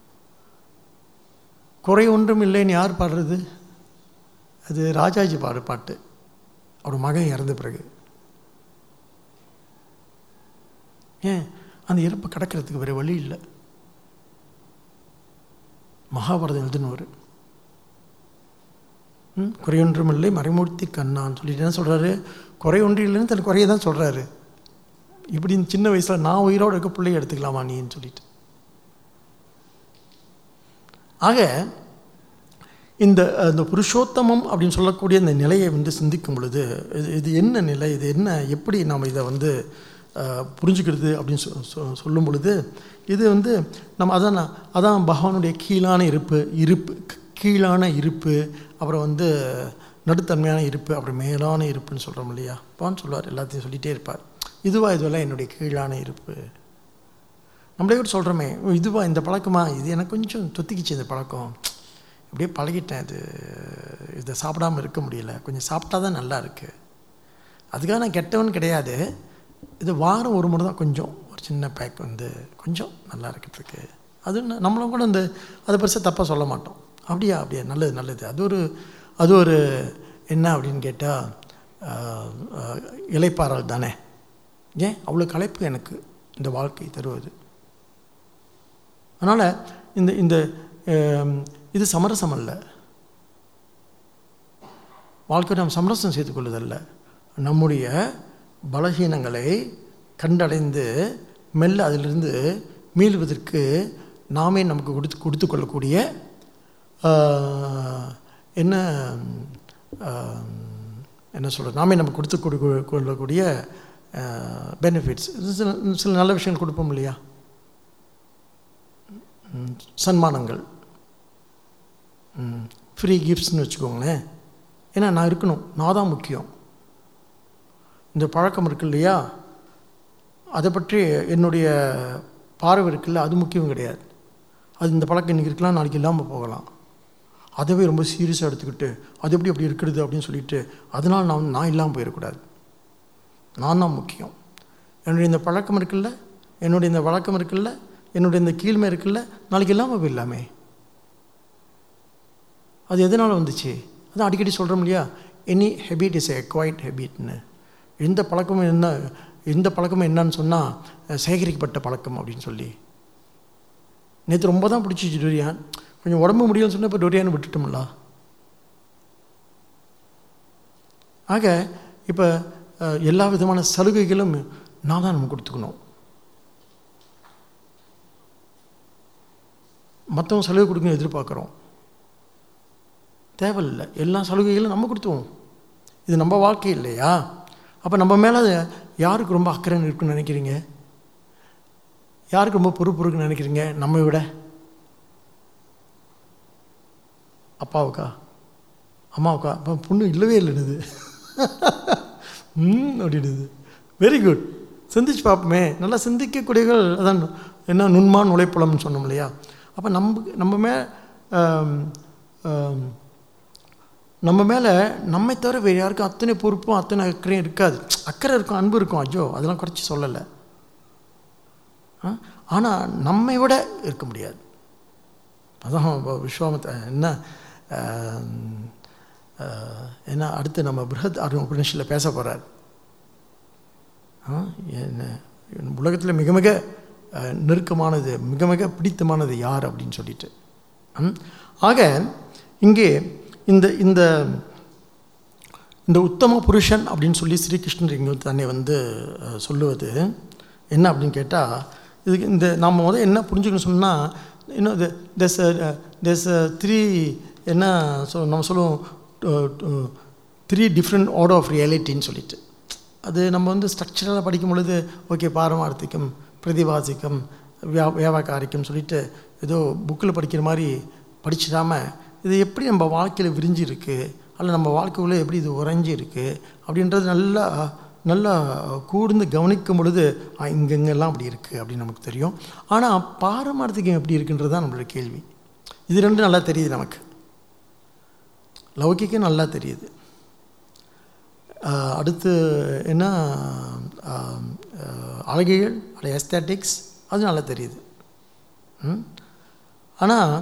Speaker 1: குறை ஒன்றும் இல்லைன்னு யார் பாடுறது? அது ராஜாஜி பாடு பாட்டு, அவர் மகன் இறந்த பிறகு. ஏன் அந்த இறப்பை கடக்கிறதுக்கு வேறு வழி இல்லை. மகாபாரதம் எழுதுனவர் ம் குறையொன்றும் இல்லை மறைமூர்த்தி கண்ணான்னு சொல்லிட்டு என்ன சொல்கிறாரு, குறை ஒன்றும் இல்லைன்னு தன் குறையை தான் சொல்கிறாரு. இப்படி சின்ன வயசில் நான் உயிரோடு இருக்க பிள்ளைய எடுத்துக்கலாமா நீன்னு சொல்லிட்டு. ஆக இந்த இந்த புருஷோத்தமம் அப்படின்னு சொல்லக்கூடிய இந்த நிலையை வந்து சிந்திக்கும் பொழுது இது இது என்ன நிலை, இது என்ன, எப்படி நாம் இதை வந்து புரிஞ்சுக்கிறது அப்படின்னு சொ சொல்லும் பொழுது இது வந்து நம்ம அதான் அதான் பகவானுடைய கீழான இருப்பு இருப்பு கீழான இருப்பு, அப்புறம் வந்து நடுத்தன்மையான இருப்பு, அப்புறம் மேலான இருப்புன்னு சொல்கிறோம் இல்லையா. அப்பான்னு சொல்லுவார், எல்லாத்தையும் சொல்லிகிட்டே இருப்பார். இதுவா இதுவெல்லாம் என்னுடைய கீழான இருப்பு. நம்மளே கூட சொல்கிறோமே, இதுவா இந்த பழக்கமா, இது எனக்கு கொஞ்சம் தொத்திக்கிச்சு இந்த பழக்கம், இப்படியே பழகிட்டேன், இது இதை சாப்பிடாமல் இருக்க முடியல, கொஞ்சம் சாப்பிட்டா தான் நல்லா இருக்குது. அதுக்காக நான் கெட்டவன் கிடையாது, இது வாரம் ஒரு முறை தான் கொஞ்சம் ஒரு சின்ன பேக் வந்து கொஞ்சம் நல்லா இருக்கிறதுக்கு. அது நம்மளும் கூட இந்த அதை பெருசாக தப்பாக சொல்ல மாட்டோம். அப்படியா அப்படியா நல்லது நல்லது. அது ஒரு அது ஒரு என்ன அப்படின்னு கேட்டால் இளைப்பாறல் தானே. ஏன் அவ்வளோ களைப்பு எனக்கு இந்த வாழ்க்கை தருவது. அதனால் இந்த இந்த இது சமரசம் அல்ல. வாழ்க்கை நாம் சமரசம் செய்து கொள்வதல்ல. நம்முடைய பலகீனங்களை கண்டடைந்து மெல்ல அதிலிருந்து மீள்வதற்கு நாமே நமக்கு கொடுத்து கொடுத்து கொள்ளக்கூடிய என்ன என்ன சொல்கிறது, நாமே நமக்கு கொடுத்து கொடு கொள்ளக்கூடிய பெனிஃபிட்ஸ். சில சில நல்ல விஷயங்கள் கொடுப்போம் இல்லையா, சன்மானங்கள், ஃப்ரீ கிஃப்ட்ஸ்னு வச்சுக்கோங்களேன். ஏன்னா நான் இருக்கணும், நான் தான் முக்கியம். இந்த பழக்கம் இருக்கு இல்லையா, அதை பற்றி என்னுடைய பார்வை இருக்குல்ல, அது முக்கியம் கிடையாது. அது இந்த பழக்கம் இன்றைக்கி இருக்கலாம், நாளைக்கு இல்லாமல் போகலாம். அதவே ரொம்ப சீரியஸாக எடுத்துக்கிட்டு அது எப்படி அப்படி இருக்கிறது அப்படின்னு சொல்லிட்டு அதனால் நான் நான் இல்லாமல் போயிடக்கூடாது. நான் தான் முக்கியம். என்னுடைய இந்த பழக்கம் இருக்குல்ல, என்னுடைய இந்த வழக்கம் இருக்குல்ல, என்னுடைய இந்த கீழ்மை இருக்குல்ல, நாளைக்கு இல்லாமல் போயிடலாமே. அது எதனால் வந்துச்சு? அதான் அடிக்கடி சொல்கிறோம் இல்லையா, any habit is a quiet ஹெபிட்னு. எந்த பழக்கமும் என்ன எந்த பழக்கமும் என்னன்னு சொன்னால் சேகரிக்கப்பட்ட பழக்கம் அப்படின்னு சொல்லி. நேற்று ரொம்ப தான் பிடிச்சிச்சு டொரியான், கொஞ்சம் உடம்பு முடியலன்னு சொன்னால் இப்போ டொரியான் விட்டுட்டோம்ல. ஆக இப்போ எல்லா விதமான சலுகைகளும் நான் தான் நம்ம கொடுத்துக்கணும். மற்றவங்க சலுகை கொடுக்கணும் எதிர்பார்க்குறோம், தேவையில்லை. எல்லா சலுகைகளும் நம்ம கொடுத்துவோம். இது நம்ம வாழ்க்கை இல்லையா? அப்போ நம்ம மேலே யாருக்கு ரொம்ப அக்கறை இருக்குன்னு நினைக்கிறீங்க? யாருக்கு ரொம்ப பொறுப்பு இருக்குன்னு நினைக்கிறீங்க? நம்மை விட அப்பாவுக்கா, அம்மாவுக்கா? அப்போ பொண்ணு இல்லவே இல்லைன்னு ம் அப்படின்னுது. வெரி குட், சிந்திச்சு பார்ப்போமே. நல்லா சிந்திக்கக்கூடியவர்கள் அதான் என்ன நுண்மான் உழைப்புலம்னு சொன்னோம் இல்லையா? அப்போ நம்ம நம்ம மே நம்ம மேலே நம்மை தவிர வேறு யாருக்கும் அத்தனை பொறுப்பும் அத்தனை அக்கறையும் இருக்காது. அக்கறை இருக்கும், அன்பு இருக்கும், அஜோ அதெல்லாம் குறைச்சி சொல்லலை. ஆனால் நம்மை விட இருக்க முடியாது. அதான் விஸ்வாமத்தை என்ன ஏன்னா அடுத்து நம்ம பிருஹத் உபநிஷத்தில் பேச போகிறார். என்ன உலகத்தில் மிக மிக நெருக்கமானது, மிக மிக பிடித்தமானது யார் அப்படின்னு சொல்லிட்டு. ஆக இங்கே இந்த இந்த இந்த உத்தம புருஷன் அப்படின்னு சொல்லி ஸ்ரீகிருஷ்ணர் இங்கே தன்னை வந்து சொல்லுவது என்ன அப்படின்னு கேட்டால், இதுக்கு இந்த நாம் முதல் என்ன புரிஞ்சுக்கணும் சொன்னால், இன்னும் தேஸ் தேஸ் த்ரீ என்ன சொல் நம்ம சொல்லுவோம் த்ரீ டிஃப்ரெண்ட் ஆர்டர் ஆஃப் ரியாலிட்டின்னு சொல்லிட்டு. அது நம்ம வந்து ஸ்ட்ரக்சரலாக படிக்கும் பொழுது ஓகே பாரமார்த்திகம், பிரதிவாசிக்கம், வியா வியாபாரிக்கம் சொல்லிட்டு ஏதோ புக்கில் படிக்கிற மாதிரி படிச்சிடாமல் இது எப்படி நம்ம வாழ்க்கையில் விரிஞ்சிருக்கு, அல்ல நம்ம வாழ்க்கைக்குள்ளே எப்படி இது உறைஞ்சி இருக்குது அப்படின்றது நல்லா நல்லா கூர்ந்து கவனிக்கும் பொழுது இங்கெங்கெல்லாம் அப்படி இருக்குது அப்படின்னு நமக்கு தெரியும். ஆனால் பாரமார்த்திகம் எப்படி இருக்குன்றது தான் நம்மளோட கேள்வி. இது ரெண்டும் நல்லா தெரியுது நமக்கு, லௌகிக்கம் நல்லா தெரியுது. அடுத்து என்ன அழகியல், அது எஸ்தட்டிக்ஸ், அது நல்லா தெரியுது. ஆனால்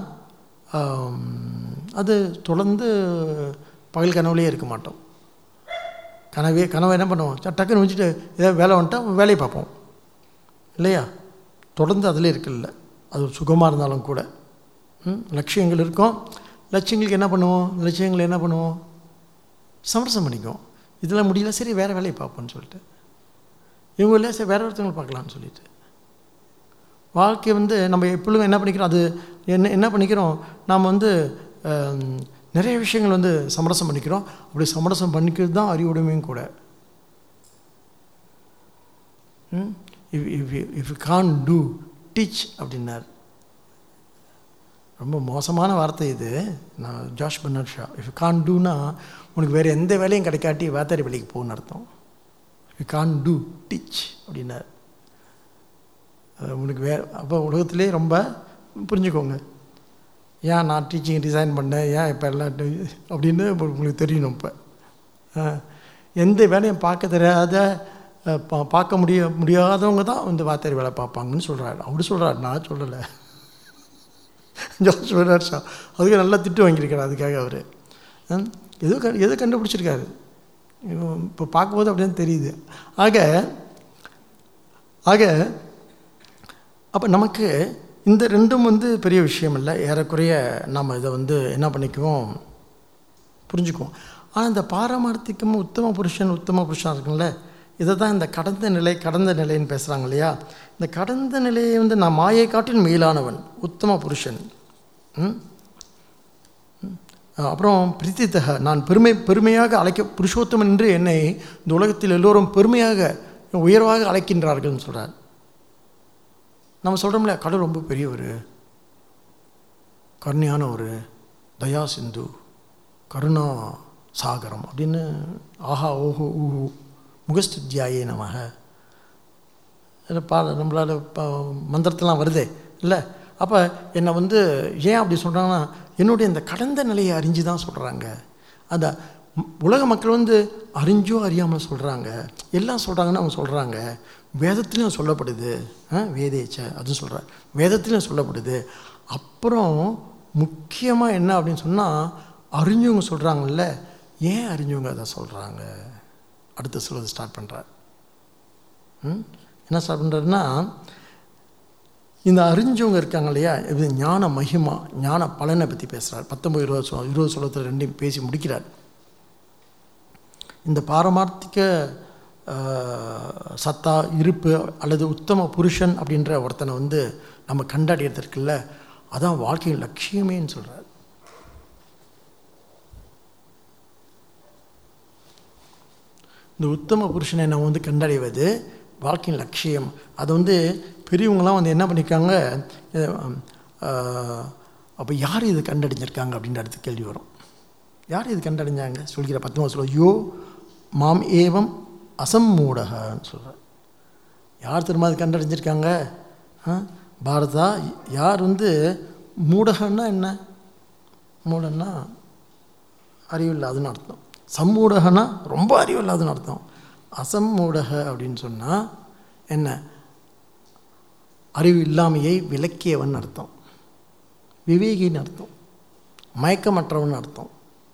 Speaker 1: அது தொடர்ந்து பகல் கனவுலேயே இருக்க மாட்டோம். கனவே கனவை என்ன பண்ணுவோம், டக்குன்னு வச்சுட்டு ஏதாவது வேலை வந்துட்டா வேலையை பார்ப்போம் இல்லையா? தொடர்ந்து அதில் இருக்குல்ல, அது ஒரு சுகமாக இருந்தாலும் கூட லட்சியங்கள் இருக்கும். லட்சியங்களுக்கு என்ன பண்ணுவோம், லட்சியங்களை என்ன பண்ணுவோம், சமரசம் பண்ணிக்குவோம். இதெல்லாம் முடியல, சரி வேறு வேலையை பார்ப்போம்னு சொல்லிட்டு. இவங்க இல்லை, சரி வேறு ஒருத்தவங்களை பார்க்கலான்னு சொல்லிட்டு. வாழ்க்கை வந்து நம்ம எப்பொழுதும் என்ன பண்ணிக்கிறோம், அது என்ன என்ன பண்ணிக்கிறோம், நாம் வந்து நிறைய விஷயங்கள் வந்து சமரசம் பண்ணிக்கிறோம். அப்படி சமரசம் பண்ணிக்கிறது தான் அறிவுடைமையும் கூட. If if if you can't do teach அப்படின்னார். ரொம்ப மோசமான வார்த்தை இது. நான் ஜாஷ் Bernard Shaw. If you can't டூனா உனக்கு வேறு எந்த வேலையும் கிடைக்காட்டி வேத்தாரி வேலைக்கு போகணுன்னு அர்த்தம். யூ கான்ட் டூ டீச் அப்படின்னார். உனக்கு வே அப்போ உலகத்திலே ரொம்ப புரிஞ்சுக்கோங்க, ஏன் நான் டீச்சிங் டிசைன் பண்ணேன், ஏன் இப்போ எல்லாம் அப்படின்னு உங்களுக்கு தெரியணும். இப்போ எந்த வேலையும் பார்க்க தெரியாத பா பார்க்க முடிய முடியாதவங்க தான் வந்து வார்த்தை வேலை பார்ப்பாங்கன்னு சொல்கிறாரு. அப்படி சொல்கிறாரு, நான் சொல்லலை. ஜார்ஜ் பெர்னார்ட் ஷா அதுக்கு நல்லா திட்டு வாங்கியிருக்காரு. அதுக்காக அவர் எதோ க எதோ கண்டுபிடிச்சிருக்காரு. இப்போ பார்க்கும்போது அப்படின்னு தெரியுது. ஆக ஆக அப்போ நமக்கு இந்த ரெண்டும் வந்து பெரிய விஷயம் இல்லை, ஏறக்குறைய நாம் இதை வந்து என்ன பண்ணிக்குவோம், புரிஞ்சுக்குவோம். ஆனால் இந்த பாரமார்த்திகம், உத்தம புருஷன் உத்தம புருஷன் இருக்குங்கள, இதை தான் இந்த கடந்த நிலை கடந்த நிலைன்னு பேசுகிறாங்க இல்லையா? இந்த கடந்த நிலையை வந்து நான் மாயை காட்டின் மேலானவன் உத்தம புருஷன். அப்புறம் பிரீத்தித்தக, நான் பெருமை பெருமையாக அழைக்க புருஷோத்தமன் என்று என்னை இந்த உலகத்தில் எல்லோரும் பெருமையாக உயர்வாக அழைக்கின்றார்கள்னு சொல்கிறார். நம்ம சொல்கிறோம்ல, கடவுள் ரொம்ப பெரியவர், கருணையானவர், தயா சிந்து, கருணா சாகரம் அப்படின்னு ஆஹா ஓஹோ ஊஹு முகஸ்துத்தியாயே நமக. பா நம்மளால் இப்போ மந்திரத்தெலாம் வருதே இல்லை. அப்போ என்னை வந்து ஏன் அப்படி சொல்கிறாங்கன்னா, என்னுடைய இந்த கடந்த நிலையை அறிஞ்சு தான் சொல்கிறாங்க. அந்த உலக மக்கள் வந்து அறிஞ்சோ அறியாமல் சொல்கிறாங்க, எல்லாம் சொல்கிறாங்கன்னு அவங்க சொல்கிறாங்க. வேதத்துலேயும் சொல்லப்படுது, வேதேச்ச அதுவும் சொல்கிறார், வேதத்துலேயும் சொல்லப்படுது. அப்புறம் முக்கியமாக என்ன அப்படின்னு சொன்னால், அறிஞ்சவங்க சொல்கிறாங்கல்ல, ஏன் அறிஞ்சவங்க அதை சொல்கிறாங்க அடுத்த சொல்வது ஸ்டார்ட் பண்ணுறார். ம் என்ன ஸ்டார்ட் பண்ணுறாருன்னா, இந்த அறிஞ்சவங்க இருக்காங்க இல்லையா, இது ஞான மகிமா ஞான பலனை பற்றி பேசுகிறார். பத்தொம்பது இருபது சொல் இருபது சொல்லத்தில் ரெண்டையும் பேசி முடிக்கிறார். இந்த பாரமார்த்திக சத்தா இருப்பு அல்லது உத்தம புருஷன் அப்படின்ற ஒருத்தனை வந்து நம்ம கண்டாடியதற்குள்ள அதான் வாழ்க்கையின் லட்சியமேன்னு சொல்கிறார். இந்த உத்தம புருஷனை நம்ம வந்து கண்டடைவது வாழ்க்கையின் லட்சியம். அதை வந்து பெரியவங்களாம் வந்து என்ன பண்ணியிருக்காங்க, அப்போ யார் இது கண்டடைஞ்சிருக்காங்க அப்படின்ற அடுத்த கேள்வி வரும். யார் இது கண்டடைஞ்சாங்க சொல்கிற பத்து சொல்ல யோ மாம் ஏவம் அசம்மூடகன்னு சொல்கிறார். யார் திரும்ப அது கண்டடைஞ்சிருக்காங்க? பாரதா, யார் வந்து மூடகன்னா என்ன? மூடன்னா அறிவில்லாதுன்னு அர்த்தம். சம்மூடகன்னா ரொம்ப அறிவில்லாதுன்னு அர்த்தம். அசம்மூடக அப்படின்னு சொன்னால் என்ன? அறிவு இல்லாமையை விலக்கியவன் அர்த்தம், விவேகின்னு அர்த்தம், மயக்கமற்றவன் அர்த்தம்.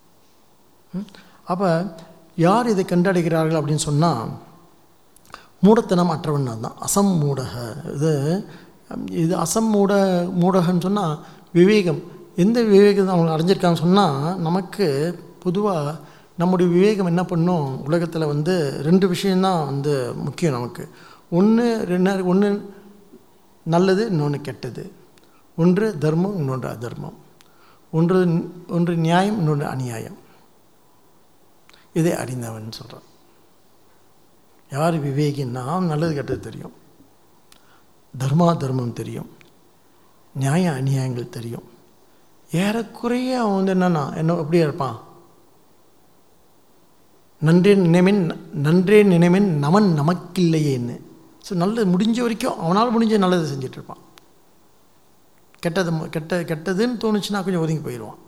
Speaker 1: அப்போ யார் இதை கண்டடைகிறார்கள் அப்படின்னு சொன்னால் மூடத்தனம் அற்றவன் தான் அசம்மூடக. இது இது அசம்மூட மூடகன்னு சொன்னால் விவேகம். எந்த விவேகம் அவங்க அடைஞ்சிருக்காங்கன்னு சொன்னால், நமக்கு பொதுவாக நம்முடைய விவேகம் என்ன பண்ணும், உலகத்தில் வந்து ரெண்டு விஷயந்தான் வந்து முக்கியம் நமக்கு. ஒன்று ரெண்டு ஒன்று நல்லது, இன்னொன்று கெட்டது. ஒன்று தர்மம், இன்னொன்று அதர்மம். ஒன்று ஒன்று நியாயம், இன்னொன்று அநியாயம். இதை அறிந்தவன் சொல்கிறான். யார் விவேகின்னா நல்லது கெட்டது தெரியும், தர்மா தர்மம் தெரியும், நியாய அநியாயங்கள் தெரியும். ஏறக்குறைய அவன் வந்து என்னன்னா என்ன அப்படியே இருப்பான், நன்றே நினைமின் நன்றே நினைமின் நமன் நமக்கில்லையேன்னு. ஸோ நல்லது முடிஞ்ச வரைக்கும் அவனால் முடிஞ்ச நல்லதை செஞ்சிட்ருப்பான். கெட்டது கெட்ட கெட்டதுன்னு தோணுச்சுன்னா கொஞ்சம் ஒதுங்கி போயிடுவான்.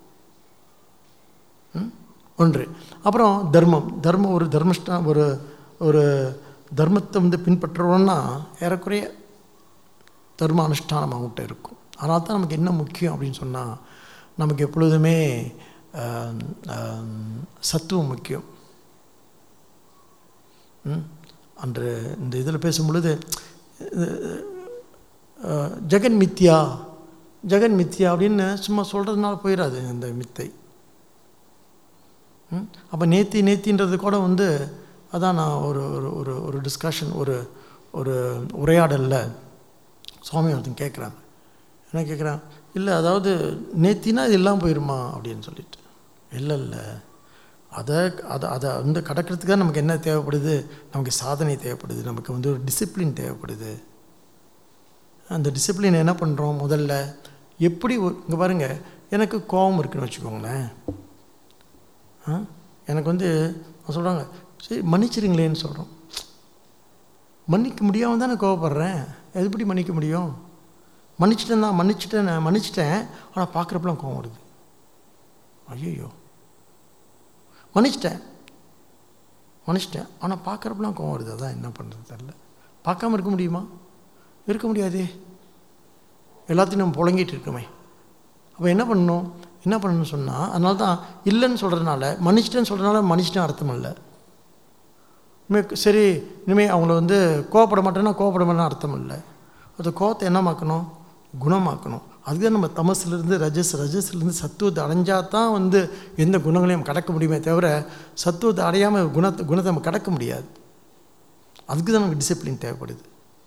Speaker 1: ஒன்று. அப்புறம் தர்மம் தர்மம் ஒரு தர்மஷ்டா ஒரு ஒரு தர்மத்தை வந்து பின்பற்றுறோன்னா ஏறக்குறைய தர்ம அனுஷ்டானம் அவங்ககிட்ட இருக்கும். அதனால தான் நமக்கு என்ன முக்கியம் அப்படின்னு சொன்னால், நமக்கு எப்பொழுதுமே சத்துவம் முக்கியம். அன்று இந்த இதில் பேசும் பொழுது ஜெகன் மித்யா ஜெகன் மித்யா அப்படின்னு சும்மா சொல்கிறதுனால போயிடாது இந்த மித்தை. அப்போ நேத்தி நேத்தின்றது கூட வந்து அதான் நான் ஒரு ஒரு ஒரு டிஸ்கஷன் ஒரு ஒரு உரையாடலில் சுவாமி ஒருத்தன் கேட்குறாங்க. என்ன கேட்குறான், இல்லை அதாவது நேத்தினா இது எல்லாம் போயிடுமா அப்படின்னு சொல்லிட்டு. இல்லை இல்லை அதை அதை அதை வந்து கடக்கிறதுக்கு தான் நமக்கு என்ன தேவைப்படுது, நமக்கு சாதனை தேவைப்படுது, நமக்கு வந்து ஒரு டிசிப்ளின் தேவைப்படுது. அந்த டிசிப்ளின் என்ன பண்ணுறோம் முதல்ல, எப்படி இங்கே பாருங்கள், எனக்கு கோபம் இருக்குன்னு வச்சுக்கோங்களேன். எனக்கு வந்து சொல்கிறாங்க சரி மன்னிச்சிருங்களேன்னு சொல்கிறோம். மன்னிக்க முடியாமல் தான் நான் கோவப்படுறேன், எப்படி மன்னிக்க முடியும்? மன்னிச்சிட்டேன் தான் மன்னிச்சிட்டேன் நான் மன்னிச்சிட்டேன் ஆனால் பார்க்குறப்பெல்லாம் கோவம் வருது. ஐயோ மன்னிச்சிட்டேன் மன்னிச்சிட்டேன் ஆனால் பார்க்குறப்பெல்லாம் கோவம் வருது. அதான் என்ன பண்ணுறது தெரில. பார்க்காம இருக்க முடியுமா? இருக்க முடியாதே, எல்லாத்தையும் நம்ம புழங்கிட்டு இருக்கோமே. அப்போ என்ன பண்ணணும் என்ன பண்ணணும்னு சொன்னால், அதனால தான் இல்லைன்னு சொல்கிறதுனால மன்னிச்சிட்டேன்னு சொல்கிறதுனால மன்னிச்சிட்டேன் அர்த்தம் இல்லை. இனிமேல் சரி இனிமேல் அவங்கள வந்து கோவப்பட மாட்டேன்னா கோவப்பட மாட்டேன்னு அர்த்தம் இல்லை. அது கோவத்தை என்னமாக்கணும், குணமாக்கணும். அதுதான் நம்ம தமசிலிருந்து ரஜஸ் ரஜஸ்லேருந்து சத்துவத்தை அடைஞ்சால் தான் வந்து எந்த குணங்களையும் கடக்க முடியுமே தவிர சத்துவத்தை அடையாமல் குணத்தை குணத்தை நம்ம கடக்க முடியாது. அதுக்கு தான் நமக்கு டிசிப்ளின் தேவைப்படுது.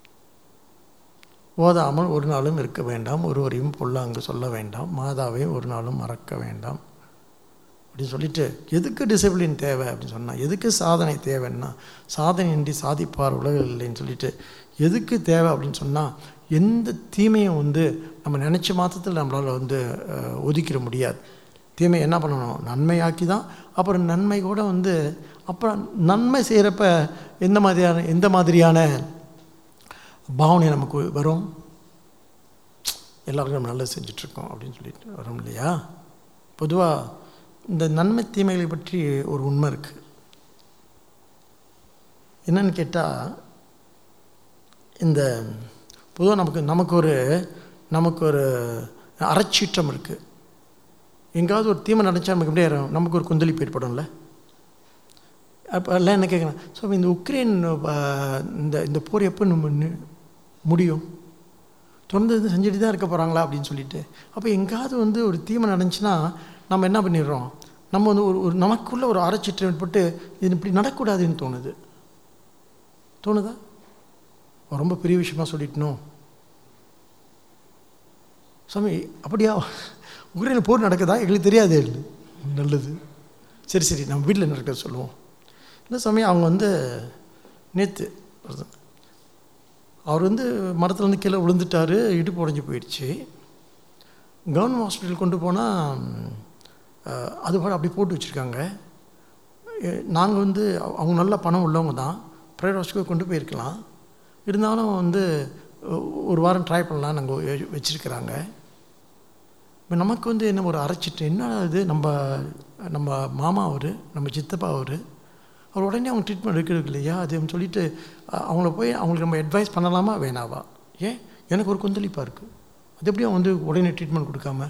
Speaker 1: ஓதாமல் ஒரு நாளும் இருக்க வேண்டாம், ஒருவரையும் பொல்லாங்கு சொல்ல வேண்டாம், மாதாவையும் ஒரு நாளும் மறக்க வேண்டாம் அப்படின்னு சொல்லிட்டு, எதுக்கு டிசிப்ளின் தேவை அப்படின்னு சொன்னால், எதுக்கு சாதனை தேவைன்னா, சாதனையின்றி சாதிப்பார் உலகில் இல்லைன்னு சொல்லிட்டு எதுக்கு தேவை அப்படின்னு சொன்னால், எந்த தீமையும் வந்து நம்ம நினச்ச மாத்திரத்தில் நம்மளால் வந்து ஒதுக்கிட முடியாது. தீமை என்ன பண்ணணும்? நன்மையாக்கி தான். அப்புறம் நன்மை கூட வந்து அப்புறம் நன்மை செய்கிறப்ப எந்த மாதிரியான எந்த மாதிரியான பாவனை நமக்கு வரும்? எல்லாருக்கும் நம்ம நல்லது செஞ்சிட்ருக்கோம் அப்படின்னு சொல்லிட்டு வரும் இல்லையா? பொதுவாக இந்த நன்மை தீமைகளை பற்றி ஒரு உண்மை இருக்குது. என்னன்னு கேட்டால், இந்த பொதுவாக நமக்கு நமக்கு ஒரு நமக்கு ஒரு அறச்சீற்றம் இருக்குது. எங்காவது ஒரு தீமை நடந்துச்சா நமக்கு எப்படியே நமக்கு ஒரு கொந்தளிப்பு ஏற்படும்ல. அப்போ எல்லாம் என்ன கேட்குறேன், ஸோ இந்த உக்ரைன் இந்த இந்த போர் எப்போ நம்ம முடியும்? தொடர்ந்து செஞ்சுட்டு தான் இருக்க போகிறாங்களா அப்படின்னு சொல்லிட்டு. அப்போ எங்காவது வந்து ஒரு தீமை நடந்துச்சுன்னா நம்ம என்ன பண்ணிடுறோம்? நம்ம வந்து ஒரு ஒரு நமக்குள்ள ஒரு அறச்சீற்றம் ஏற்பட்டு இது இப்படி நடக்கக்கூடாதுன்னு தோணுது. தோணுதா? ரொம்ப பெரிய விஷயமா சொல்லிட்டணும் சாமி. அப்படியா? உக்ரைனில் போர் நடக்குதா? எங்களுக்கு தெரியாது. நல்லது, சரி சரி நம்ம வீட்டில் நடக்கிறது சொல்லுவோம். இல்லை சாமி, அவங்க வந்து நேற்று அவர் வந்து மரத்தில் வந்து கீழே விழுந்துட்டார், இடுப்பு உடஞ்சி போயிடுச்சு. கவர்மெண்ட் ஹாஸ்பிட்டல் கொண்டு போனால் அது கூட அப்படி போட்டு வச்சுருக்காங்க. நாங்கள் வந்து அவங்க நல்ல பணம் உள்ளவங்க தான், ப்ரைவேட் ஹாஸ்பிட்டலுக்கு கொண்டு போயிருக்கலாம். இருந்தாலும் வந்து ஒரு வாரம் ட்ரை பண்ணலாம் நாங்கள் வச்சுருக்கிறாங்க. இப்போ நமக்கு வந்து என்ன ஒரு அரைச்சிட்டு என்ன இது, நம்ம நம்ம மாமா அவர், நம்ம சித்தப்பா அவர், அவர் உடனே அவங்க ட்ரீட்மெண்ட் எடுக்கிறது இல்லையா? அது சொல்லிட்டு அவங்கள போய் அவங்களுக்கு நம்ம அட்வைஸ் பண்ணலாமா வேணாவா? ஏன் எனக்கு ஒரு கொந்தளிப்பாக இருக்குது. அது எப்படி அவங்க வந்து உடனே ட்ரீட்மெண்ட் கொடுக்காம?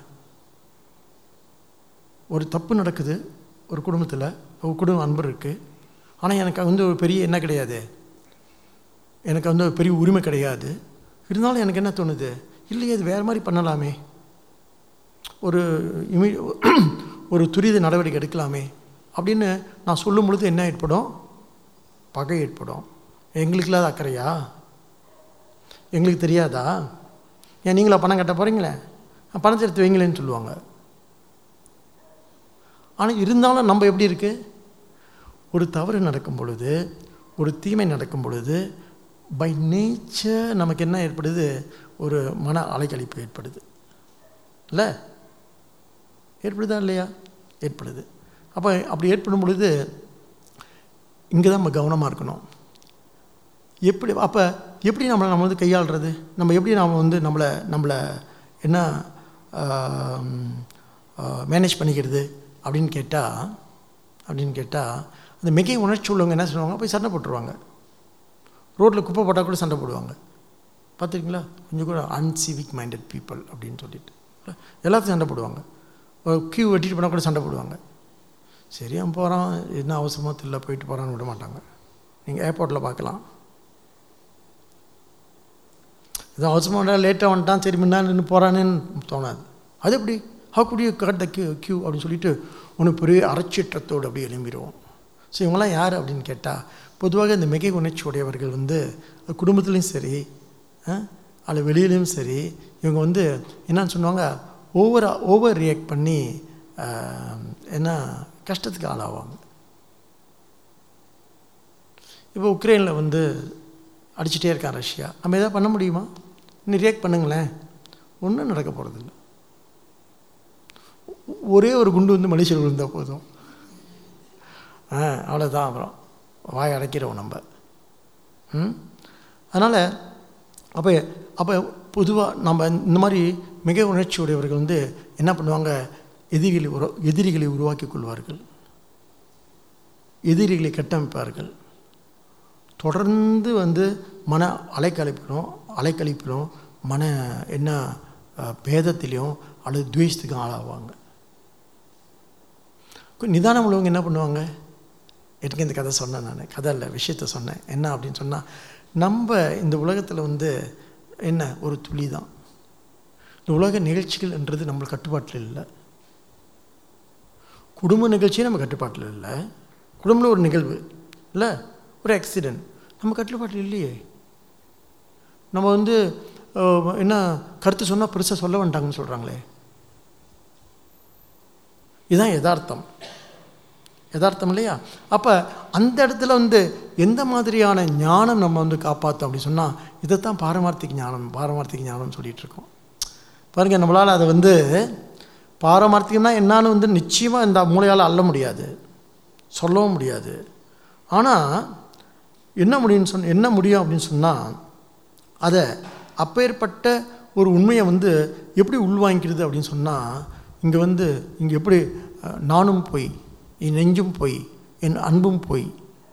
Speaker 1: ஒரு தப்பு நடக்குது ஒரு குடும்பத்தில், ஒரு குடும்ப அன்பர் இருக்குது. ஆனால் எனக்கு வந்து ஒரு பெரிய என்ன கிடையாது, எனக்கு வந்து ஒரு பெரிய உரிமை கிடையாது. இருந்தாலும் எனக்கு என்ன தோணுது, இல்லையே இது வேறு மாதிரி பண்ணலாமே, ஒரு இமீ ஒரு துரித நடவடிக்கை எடுக்கலாமே அப்படின்னு நான் சொல்லும் பொழுது என்ன ஏற்படும்? பகை ஏற்படும். எங்களுக்கு இல்லாத அக்கறையா? எங்களுக்கு தெரியாதா? ஏன் நீங்களா பணம் கட்ட போகிறீங்களே, பணத்தை எடுத்து வைங்களேன்னு சொல்லுவாங்க. ஆனால் இருந்தாலும் நம்ம எப்படி இருக்குது, ஒரு தவறு நடக்கும் பொழுது, ஒரு தீமை நடக்கும் பொழுது பை நேச்சர் நமக்கு என்ன ஏற்படுது? ஒரு மன அலைக்கழிப்பு ஏற்படுது இல்லை? ஏற்படுதா இல்லையா? ஏற்படுது. அப்போ அப்படி ஏற்படும் பொழுது இங்கே தான் நம்ம கவனமாக இருக்கணும். எப்படி அப்போ எப்படி நம்மளை நம்ம வந்து கையாளுறது? நம்ம எப்படி நாம் வந்து நம்மளை நம்மளை என்ன மேனேஜ் பண்ணிக்கிறது அப்படின்னு கேட்டால் அப்படின்னு கேட்டால் அந்த மிகை உணர்ச்சி உள்ளவங்க என்ன சொல்லுவாங்க, போய் சண்டை போட்டுருவாங்க. ரோட்டில் குப்பை போட்டால் கூட சண்டை போடுவாங்க. பார்த்துருக்கீங்களா? கொஞ்சம் கூட அன்சிவிக் மைண்டட் பீப்புள் அப்படின்னு சொல்லிட்டு எல்லாத்தையும் சண்டை போடுவாங்க. கியூ வெட்டிட்டு போனால் கூட சண்டை போடுவாங்க. சரி அவன் போகிறான், என்ன அவசரமோ தெரியல, போயிட்டு போகிறான்னு விட மாட்டாங்க. நீங்கள் ஏர்போர்ட்டில் பார்க்கலாம், ஏதோ அவசரமாக லேட்டாக வந்துட்டான், சரி முன்னா நின்று போகிறானேன்னு தோணாது. அது எப்படி how could you cut the queue queue அப்படின்னு சொல்லிட்டு ஒன்று பெரிய அரைச்சீற்றத்தோடு அப்படி எழும்பிடுவோம். ஸோ இவங்களாம் யார் அப்படின்னு கேட்டால், பொதுவாக இந்த மிகை உணர்ச்சி உடையவர்கள் வந்து குடும்பத்துலேயும் சரி அல்ல வெளியிலையும் சரி, இவங்க வந்து என்னன்னு சொன்னாங்க, ஓவரா ஓவர் ரியாக்ட் பண்ணி என்ன கஷ்டத்துக்கு ஆளாவாங்க. இப்போ உக்ரைனில் வந்து அடிச்சுட்டே இருக்கான் ரஷ்யா, நம்ம எதாவது பண்ண முடியுமா? இன்னும் ரியாக்ட் பண்ணுங்களேன், ஒன்றும் நடக்க போகிறதில்ல. ஒரே ஒரு குண்டு வந்து மனுஷன் விழுந்தால் போதும், ஆ அவ்வளோதான், அப்புறம் வாய் அடைக்கிறோம் நம்ம. ம் அதனால் அப்போ அப்போ பொதுவாக நம்ம இந்த மாதிரி மிக உணர்ச்சி உடையவர்கள் வந்து என்ன பண்ணுவாங்க, எதிரிகளை உரு எதிரிகளை உருவாக்கி கொள்வார்கள், எதிரிகளை கட்டமைப்பார்கள். தொடர்ந்து வந்து மன அலைக்கழிப்பிலும் அலைக்கழிப்பிலும் மன என்ன பேதத்திலையும் அல்லது துவேஷத்துக்கும் ஆளாவாங்க. நிதானம் உள்ளவங்க என்ன பண்ணுவாங்க, எனக்கு இந்த கதை சொன்னேன், நான் கதை இல்லை விஷயத்த சொன்னேன். என்ன அப்படின்னு சொன்னால், நம்ம இந்த உலகத்தில் வந்து என்ன ஒரு துளி தான். இந்த உலக நிகழ்ச்சிகள் என்றது நம்ம கட்டுப்பாட்டில் இல்லை. குடும்ப நிகழ்ச்சியே நம்ம கட்டுப்பாட்டில் இல்லை. குடும்பத்தில் ஒரு நிகழ்வு இல்லை, ஒரு ஆக்சிடெண்ட் நம்ம கட்டுப்பாட்டில் இல்லையே. நம்ம வந்து என்ன கருத்து சொன்னால் பெருசாக சொல்ல வேண்டாங்கன்னு சொல்கிறாங்களே. இதுதான் யதார்த்தம், யதார்த்தம் இல்லையா? அப்போ அந்த இடத்துல வந்து எந்த மாதிரியான ஞானம் நம்ம வந்து காப்பாற்றோம் அப்படின்னு சொன்னால், இதைத்தான் பாரமார்த்திக ஞானம் பாரமார்த்திக ஞானம்னு சொல்லிகிட்டு இருக்கோம். பாருங்கள், நம்மளால் அதை வந்து பாரமார்த்திகம்னா என்னான்னு வந்து நிச்சயமாக இந்த மூளையால் அள்ள முடியாது, சொல்லவும் முடியாது. ஆனால் என்ன முடியும்னு சொன்ன என்ன முடியும் அப்படின்னு சொன்னால், அதை அப்பேற்பட்ட ஒரு உண்மையை வந்து எப்படி உள்வாங்கிக்கிறது அப்படின்னு சொன்னால், இங்கே வந்து இங்கே எப்படி நானும் போய் என் நெஞ்சும் போய் என் அன்பும் போய்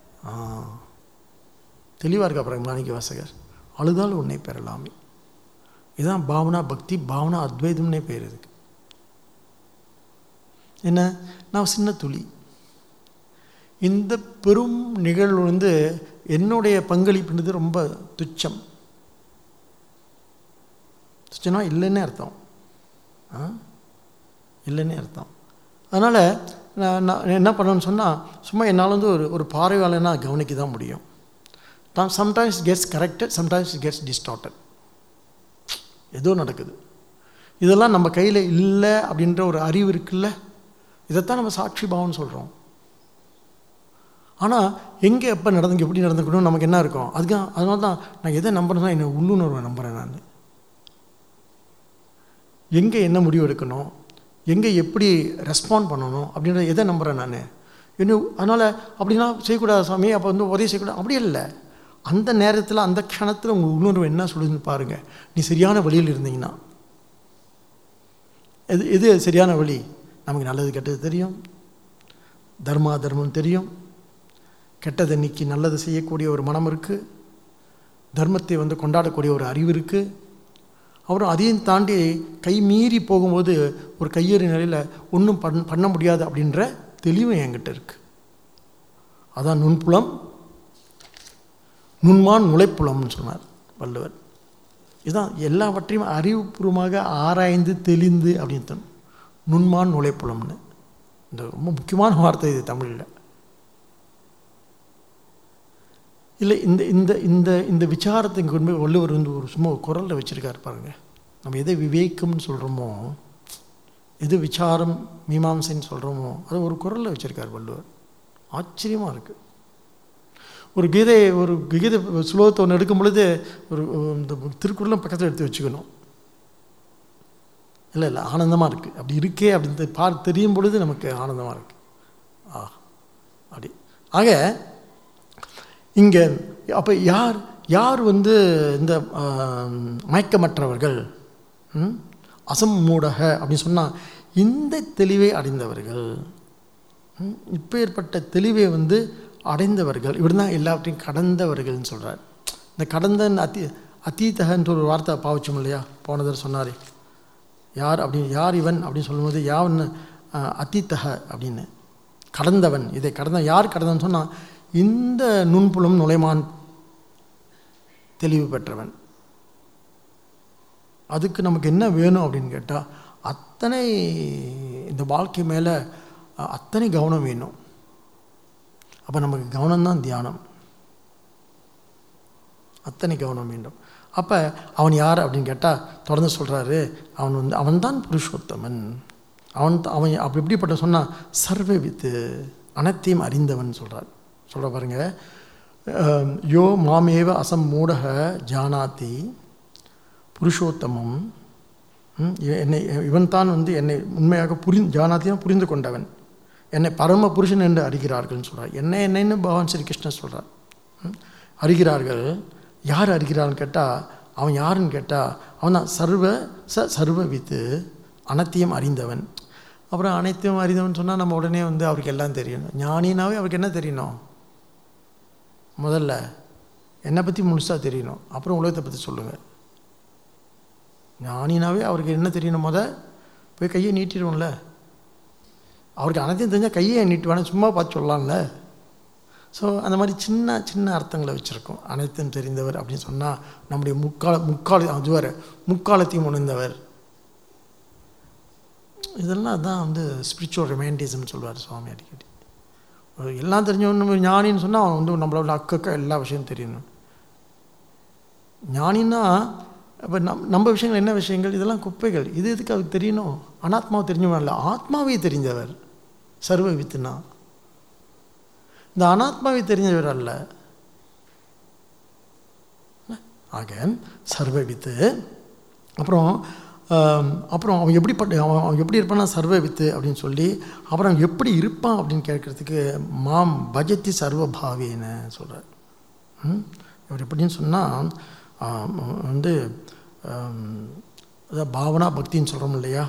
Speaker 1: தெளிவாக இருக்க. அப்புறம் மாணிக்க வாசகர் அழுதால் உன்னை பெறலாமே. இதுதான் பாவனா பக்தி, பாவனா அத்வைதம்னே பேர் இதுக்கு. என்ன, நான் சின்ன துளி, இந்த பெரும் நிகழ்வு வந்து என்னுடைய பங்களிப்புன்றது ரொம்ப துச்சம். துச்சனா இல்லைன்னே அர்த்தம், இல்லைன்னே அர்த்தம். அதனால் நான் நான் என்ன பண்ணணும்னு சொன்னால், சும்மா என்னால் வந்து ஒரு ஒரு பார்வையாளனா கவனிக்க தான் முடியும். தான் sometimes gets corrected, sometimes gets distorted. ஏதோ நடக்குது. இதெல்லாம் நம்ம கையில் இல்லை அப்படின்ற ஒரு அறிவு இருக்குல்ல, இதைத்தான் நம்ம சாட்சி பாவம்னு சொல்கிறோம். ஆனால் எங்கே எப்போ நடந்து எப்படி நடந்துக்கணும் நமக்கு என்ன இருக்கும்? அதுக்கு அதனால தான் நான் எதை நம்புறேன்னா, என்னை உள்ளுணர்வை நம்புகிறேன். நான் எங்கே என்ன முடிவு எடுக்கணும், எங்கே எப்படி ரெஸ்பாண்ட் பண்ணணும் அப்படின்ற எதை நம்புகிறேன் நான். இன்னும் அதனால் அப்படின்னா செய்யக்கூடாது சாமி, அப்போ வந்து உதவி செய்யக்கூடாது அப்படி இல்லை. அந்த நேரத்தில் அந்த க்ஷணத்தில் உங்கள் உணர்வு என்ன சொல்லுதுன்னு பாருங்கள். நீ சரியான வழியில் இருந்தீங்கன்னா, எது எது சரியான வழி? நமக்கு நல்லது கெட்டது தெரியும், தர்மா தர்மம் தெரியும், கெட்டதை நீக்கி நல்லது செய்யக்கூடிய ஒரு மனம் இருக்குது, தர்மத்தை வந்து கொண்டாடக்கூடிய ஒரு அறிவு இருக்குது. அப்புறம் அதையும் தாண்டி கை மீறி போகும்போது ஒரு கையேறி நிலையில் ஒன்றும் பண் பண்ண முடியாது அப்படின்ற தெளிவு என்கிட்ட இருக்குது. அதான் நுண்புலம், நுண்மான் நுழைப்புலம்னு சொன்னார் வள்ளுவர். இதுதான் எல்லாவற்றையும் அறிவுபூர்வமாக ஆராய்ந்து தெளிந்து அப்படின்னு நுண்மான் நுழைப்புலம்னு. இந்த ரொம்ப முக்கியமான வார்த்தை இது தமிழில். இல்லை, இந்த இந்த இந்த இந்த விசாரத்தை இங்கே கொண்டு போய் வள்ளுவர் வந்து ஒரு சும்மா ஒரு குரலில் வச்சுருக்காரு பாருங்கள். நம்ம எதை விவேகம்னு சொல்கிறோமோ, எது விசாரம் மீமாம்சைன்னு சொல்கிறோமோ, அதை ஒரு குரலில் வச்சுருக்கார் வள்ளுவர். ஆச்சரியமாக இருக்குது. ஒரு கீதை ஒரு கீதை சுலோகத்தை ஒன்று எடுக்கும் பொழுது ஒரு இந்த திருக்குறளும் பக்கத்தில் எடுத்து வச்சுக்கணும். இல்லை இல்லை ஆனந்தமாக இருக்குது. அப்படி இருக்கே அப்படின்னு பார்த்து தெரியும் பொழுது நமக்கு ஆனந்தமாக இருக்குது. ஆ அப்படி ஆக இங்கே அப்போ யார் யார் வந்து இந்த மயக்கமற்றவர்கள், அசம்மூடக அப்படின்னு சொன்னால் இந்த தெளிவை அடைந்தவர்கள், இப்போ ஏற்பட்ட தெளிவை வந்து அடைந்தவர்கள், இப்படி தான் எல்லாவற்றையும் கடந்தவர்கள்னு சொல்கிறார். இந்த கடந்த அத்தி அத்தீத்தகன்ற ஒரு வார்த்தை பாவிச்சோம் இல்லையா, போனதர் சொன்னார். யார் அப்படின்னு, யார் இவன் அப்படின்னு சொல்லும்போது யாவன் அத்தீத்தக அப்படின்னு, கடந்தவன். இதை கடந்த யார் கடந்தவன் சொன்னால் இந்த நுண்புலம் நுழைமான் தெளிவு பெற்றவன். அதுக்கு நமக்கு என்ன வேணும் அப்படின்னு கேட்டால், அத்தனை இந்த வாழ்க்கை மேலே அத்தனை கவனம் வேணும். அப்போ நமக்கு கவனம்தான் தியானம், அத்தனை கவனம் வேண்டும். அப்போ அவன் யார் அப்படின்னு கேட்டால் தொடர்ந்து சொல்கிறாரு, அவன் வந்து அவன்தான் புருஷோத்தமன். அவன் அவன் அப்படி எப்படிப்பட்ட சொன்னால் சர்வவித்து, அனைத்தையும் அறிந்தவன் சொல்கிறார். சொல்கிற பாருங்க, யோ மாமேவ அசம்மூடக ஜானாதி புருஷோத்தமம். என்னை இவன் தான் வந்து என்னை உண்மையாக புரி ஜானாத்தியும் புரிந்து கொண்டவன், என்னை பரம புருஷன் என்று அறிகிறார்கள்னு சொல்கிறார். என்ன என்னன்னு பகவான் ஸ்ரீ கிருஷ்ணன் சொல்கிறார். அறிகிறார்கள். யார் அறிகிறான்னு கேட்டால் அவன் யாருன்னு கேட்டால் அவன் தான் சர்வ ச சர்வவித்து, அனைத்தையும் அறிந்தவன். அப்புறம் அனைத்தையும் அறிந்தவன் சொன்னால் நம்ம உடனே வந்து அவருக்கு எல்லாம் தெரியணும். ஞானினாவே அவருக்கு என்ன தெரியணும்? முதல்ல என்னை பற்றி முழுசாக தெரியணும், அப்புறம் உலகத்தை பற்றி சொல்லுங்கள். ஞானினாவே அவருக்கு என்ன தெரியணும்? முத போய் கையை நீட்டிடுவோம்ல. அவருக்கு அனைத்தையும் தெரிஞ்சால் கையை நீட்டுவானே, சும்மா பார்த்து சொல்லலாம்ல. ஸோ அந்த மாதிரி சின்ன சின்ன அர்த்தங்களை வச்சுருக்கோம். அனைத்தும் தெரிந்தவர் அப்படின்னு சொன்னால் நம்முடைய முக்கால முக்கால அதுவரை முக்காலத்தையும் உணர்ந்தவர். இதெல்லாம் தான் வந்து ஸ்பிரிச்சுவல் ரொமான்டிசம்னு சொல்லுவார் சுவாமி அடிக்கடி. எல்லாம் தெரிஞ்சவன் ஞானின்னு சொன்னால் அவன் வந்து நம்மளோட அக்கக்க எல்லா விஷயம் தெரியணும். ஞானின்னா இப்போ நம் நம்ம விஷயங்கள் என்ன விஷயங்கள், இதெல்லாம் குப்பைகள். இது எதுக்கு அவருக்கு தெரியணும்? அனாத்மாவை தெரிஞ்சவன் இல்லை, ஆத்மாவை தெரிஞ்சவர் சர்வ வித்துனா. இந்த அனாத்மாவை தெரிஞ்சவர் அல்ல. ஆக சர்வ வித்து. அப்புறம் அப்புறம் அவன் எப்படிப்பட்ட அவன் அவன் எப்படி இருப்பான்னா சர்வ வித்து அப்படின்னு சொல்லி, அப்புறம் அவன் எப்படி இருப்பான் அப்படின்னு கேட்குறதுக்கு மாம் பஜத்தி சர்வபாவேன்னு சொல்கிறார். இவர் எப்படின்னு சொன்னால் வந்து அதான் பாவனா பக்தின்னு சொல்கிறோம் இல்லையா.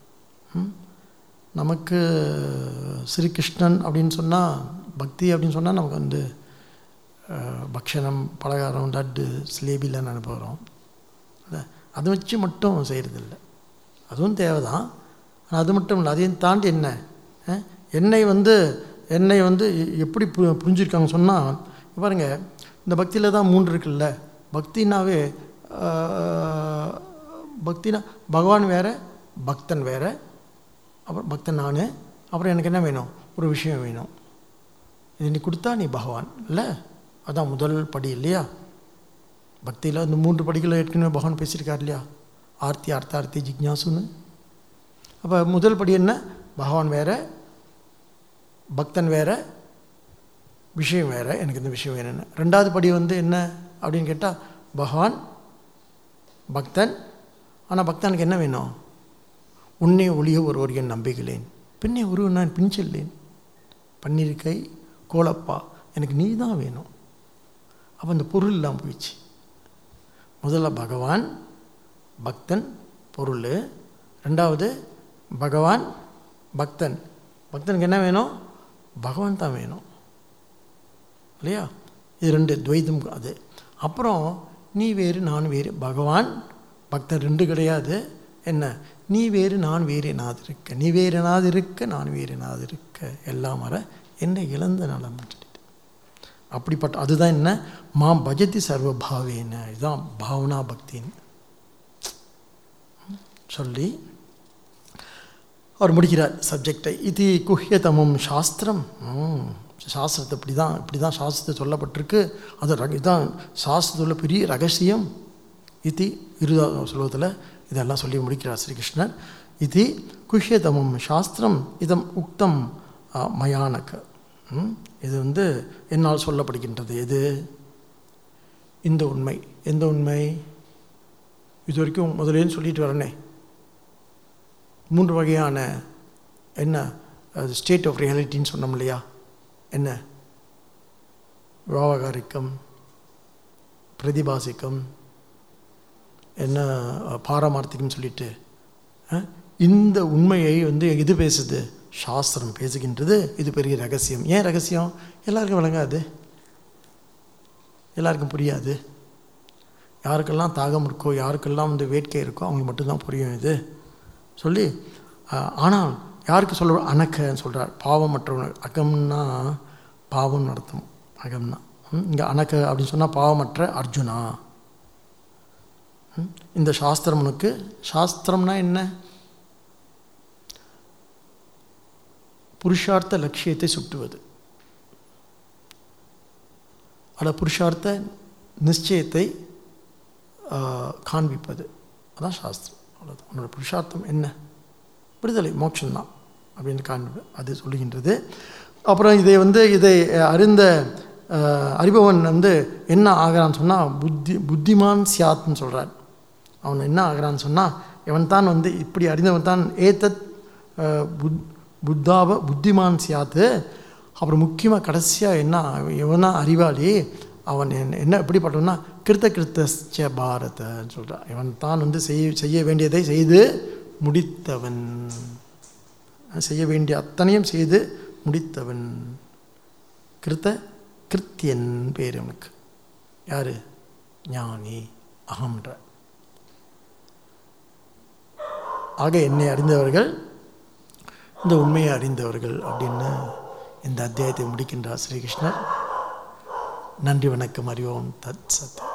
Speaker 1: நமக்கு ஸ்ரீகிருஷ்ணன் அப்படின்னு சொன்னால் பக்தி அப்படின்னு சொன்னால் நமக்கு வந்து பக்ஷணம், பலகாரம், லட்டு, சிலேபிலாம் அனுப்புகிறோம். அதை வச்சு மட்டும் செய்கிறதில்ல, அதுவும் தேவை தான். ஆனால் அது மட்டும் இல்லை, அதையும் தாண்டி என்ன என்னை வந்து என்னை வந்து எப்படி பு புரிஞ்சிருக்காங்க சொன்னால், பாருங்க இந்த பக்தியில் தான் மூன்று இருக்குல்ல. பக்தினாவே பக்தினா பகவான் வேறு, பக்தன் வேறு, அப்புறம் பக்தன் நான், அப்புறம் எனக்கு என்ன வேணும், ஒரு விஷயம் வேணும். இது நீ கொடுத்தா நீ பகவான் இல்லை, அதான் முதல் படி இல்லையா. பக்தியில் இந்த மூன்று படிகளை ஏற்கனவே பகவான் பேசியிருக்கார் இல்லையா, ஆர்த்தி, அர்த்தார்த்தி, ஜிக்ஞாசுன்னு. அப்போ முதல் படி என்ன, பகவான் வேறு, பக்தன் வேறு, விஷயம் வேறு, எனக்கு இந்த விஷயம் வேணும்னு. ரெண்டாவது படி வந்து என்ன அப்படின்னு கேட்டால், பகவான், பக்தன், ஆனால் பக்தனுக்கு என்ன வேணும், உன்னை ஒளிய ஒருவர் என் நம்பிகளேன், பின்னே ஒருவர் நான் பின்செல்லேன், பன்னிருக்கை கோலப்பா, எனக்கு நீ தான் வேணும். அப்போ அந்த பொருள் இல்லாமல் போயிடுச்சு. முதல்ல பகவான், பக்தன், பொருள். ரெண்டாவது பகவான், பக்தன், பக்தனுக்கு என்ன வேணும், பகவான் தான் வேணும் இல்லையா. இது ரெண்டு துவைதம் அது. அப்புறம் நீ வேறு நான் வேறு, பகவான் பக்தன் ரெண்டு கிடையாது. என்ன, நீ வேறு நான் வேறு எனாது இருக்க, நீ வேறு எனாது இருக்க, நான் வேறு எனாது இருக்க, எல்லாம் வர என்னை இழந்த நலம். அப்படிப்பட்ட அதுதான் என்ன, மா பஜதி சர்வபாவேன, இதுதான் பாவனா பக்தின்னு சொல்லி அவர் முடிக்கிறார் சப்ஜெக்டை. இது குஹ்யதமம் சாஸ்திரம், சாஸ்திரத்தை இப்படி தான் இப்படி தான் சாஸ்திரத்தை சொல்லப்பட்டிருக்கு, அது ரக இதுதான் சாஸ்திரத்தில் பெரிய ரகசியம். இது இருபதாவது ஸ்லோகத்தில் இதெல்லாம் சொல்லி முடிக்கிறார் ஸ்ரீகிருஷ்ணர். இது குஹ்யதமம் சாஸ்திரம் இதம் உக்தம் மயானக, இது வந்து என்னால் சொல்லப்படுகின்றது. எது, இந்த உண்மை. எந்த உண்மை, இது வரைக்கும் முதலேன்னு சொல்லிட்டு வரனே, மூன்று வகையான என்ன ஸ்டேட் ஆஃப் ரியாலிட்டின்னு சொன்னோம் இல்லையா. என்ன, வியாவகாரிக்கம், பிரதிபாசிக்கம், என்ன பாரமார்த்திகம் சொல்லிட்டு, இந்த உண்மையை வந்து எது பேசுது, சாஸ்திரம் பேசுகின்றது. இது பெரிய ரகசியம். ஏன் ரகசியம், எல்லாருக்கும் விளங்காது, எல்லாருக்கும் புரியாது. யாருக்கெல்லாம் தாகம் இருக்கோ, யாருக்கெல்லாம் வந்து வேட்கை இருக்கோ அவங்களுக்கு மட்டும்தான் புரியும் இது சொல்லி. ஆனால் யாருக்கு சொல்ல, அனக்கன்னு சொல்கிறார், பாவம் மற்றவங்க. அகம்னா பாவம்னு அர்த்தம், அகம்னா. இங்கே அனக்க அப்படின்னு சொன்னால் பாவமற்ற அர்ஜுனா. இந்த சாஸ்திரம் உனக்கு, சாஸ்திரம்னா என்ன, புருஷார்த்த லட்சியத்தை சுட்டுவது, அல்ல புருஷார்த்த நிச்சயத்தை காண்பிப்பது, அதான் சாஸ்திரம். அவ்வளோதான். உன்னோட புருஷார்த்தம் என்ன, விடுதலை, மோட்சம்தான் அப்படின்னு காண்பு அது சொல்லுகின்றது. அப்புறம் இதை வந்து இதை அறிந்த அறிபவன் வந்து என்ன ஆகிறான்னு சொன்னால், புத்தி புத்திமான் சியாத்னு சொல்கிறார். அவன் என்ன ஆகிறான்னு சொன்னால், இவன் தான் வந்து இப்படி அறிந்தவன் தான் ஏதத் புத் புத்தாவ புத்திமான் சியாத்து. அப்புறம் முக்கியமாக கடைசியாக என்ன, இவனா அறிவாளி, அவன் என்ன என்ன எப்படிப்பட்டவன்னா கிருத்த கிருத்த பாரதன்னு சொல்கிறான். இவன் தான் வந்து செய்ய செய்ய வேண்டியதை செய்து முடித்தவன், செய்ய வேண்டிய அத்தனையும் செய்து முடித்தவன். கிருத்த கிருத்தியன் பேர் அவனுக்கு. யார், ஞானி, அகம்ன்ற. ஆக என்னை அறிந்தவர்கள் இந்த உண்மையை அறிந்தவர்கள் அப்படின்னு இந்த அத்தியாயத்தை முடிக்கின்றார் ஸ்ரீகிருஷ்ணர். நன்றி, வணக்கம். அறிவோம். தத் சத்.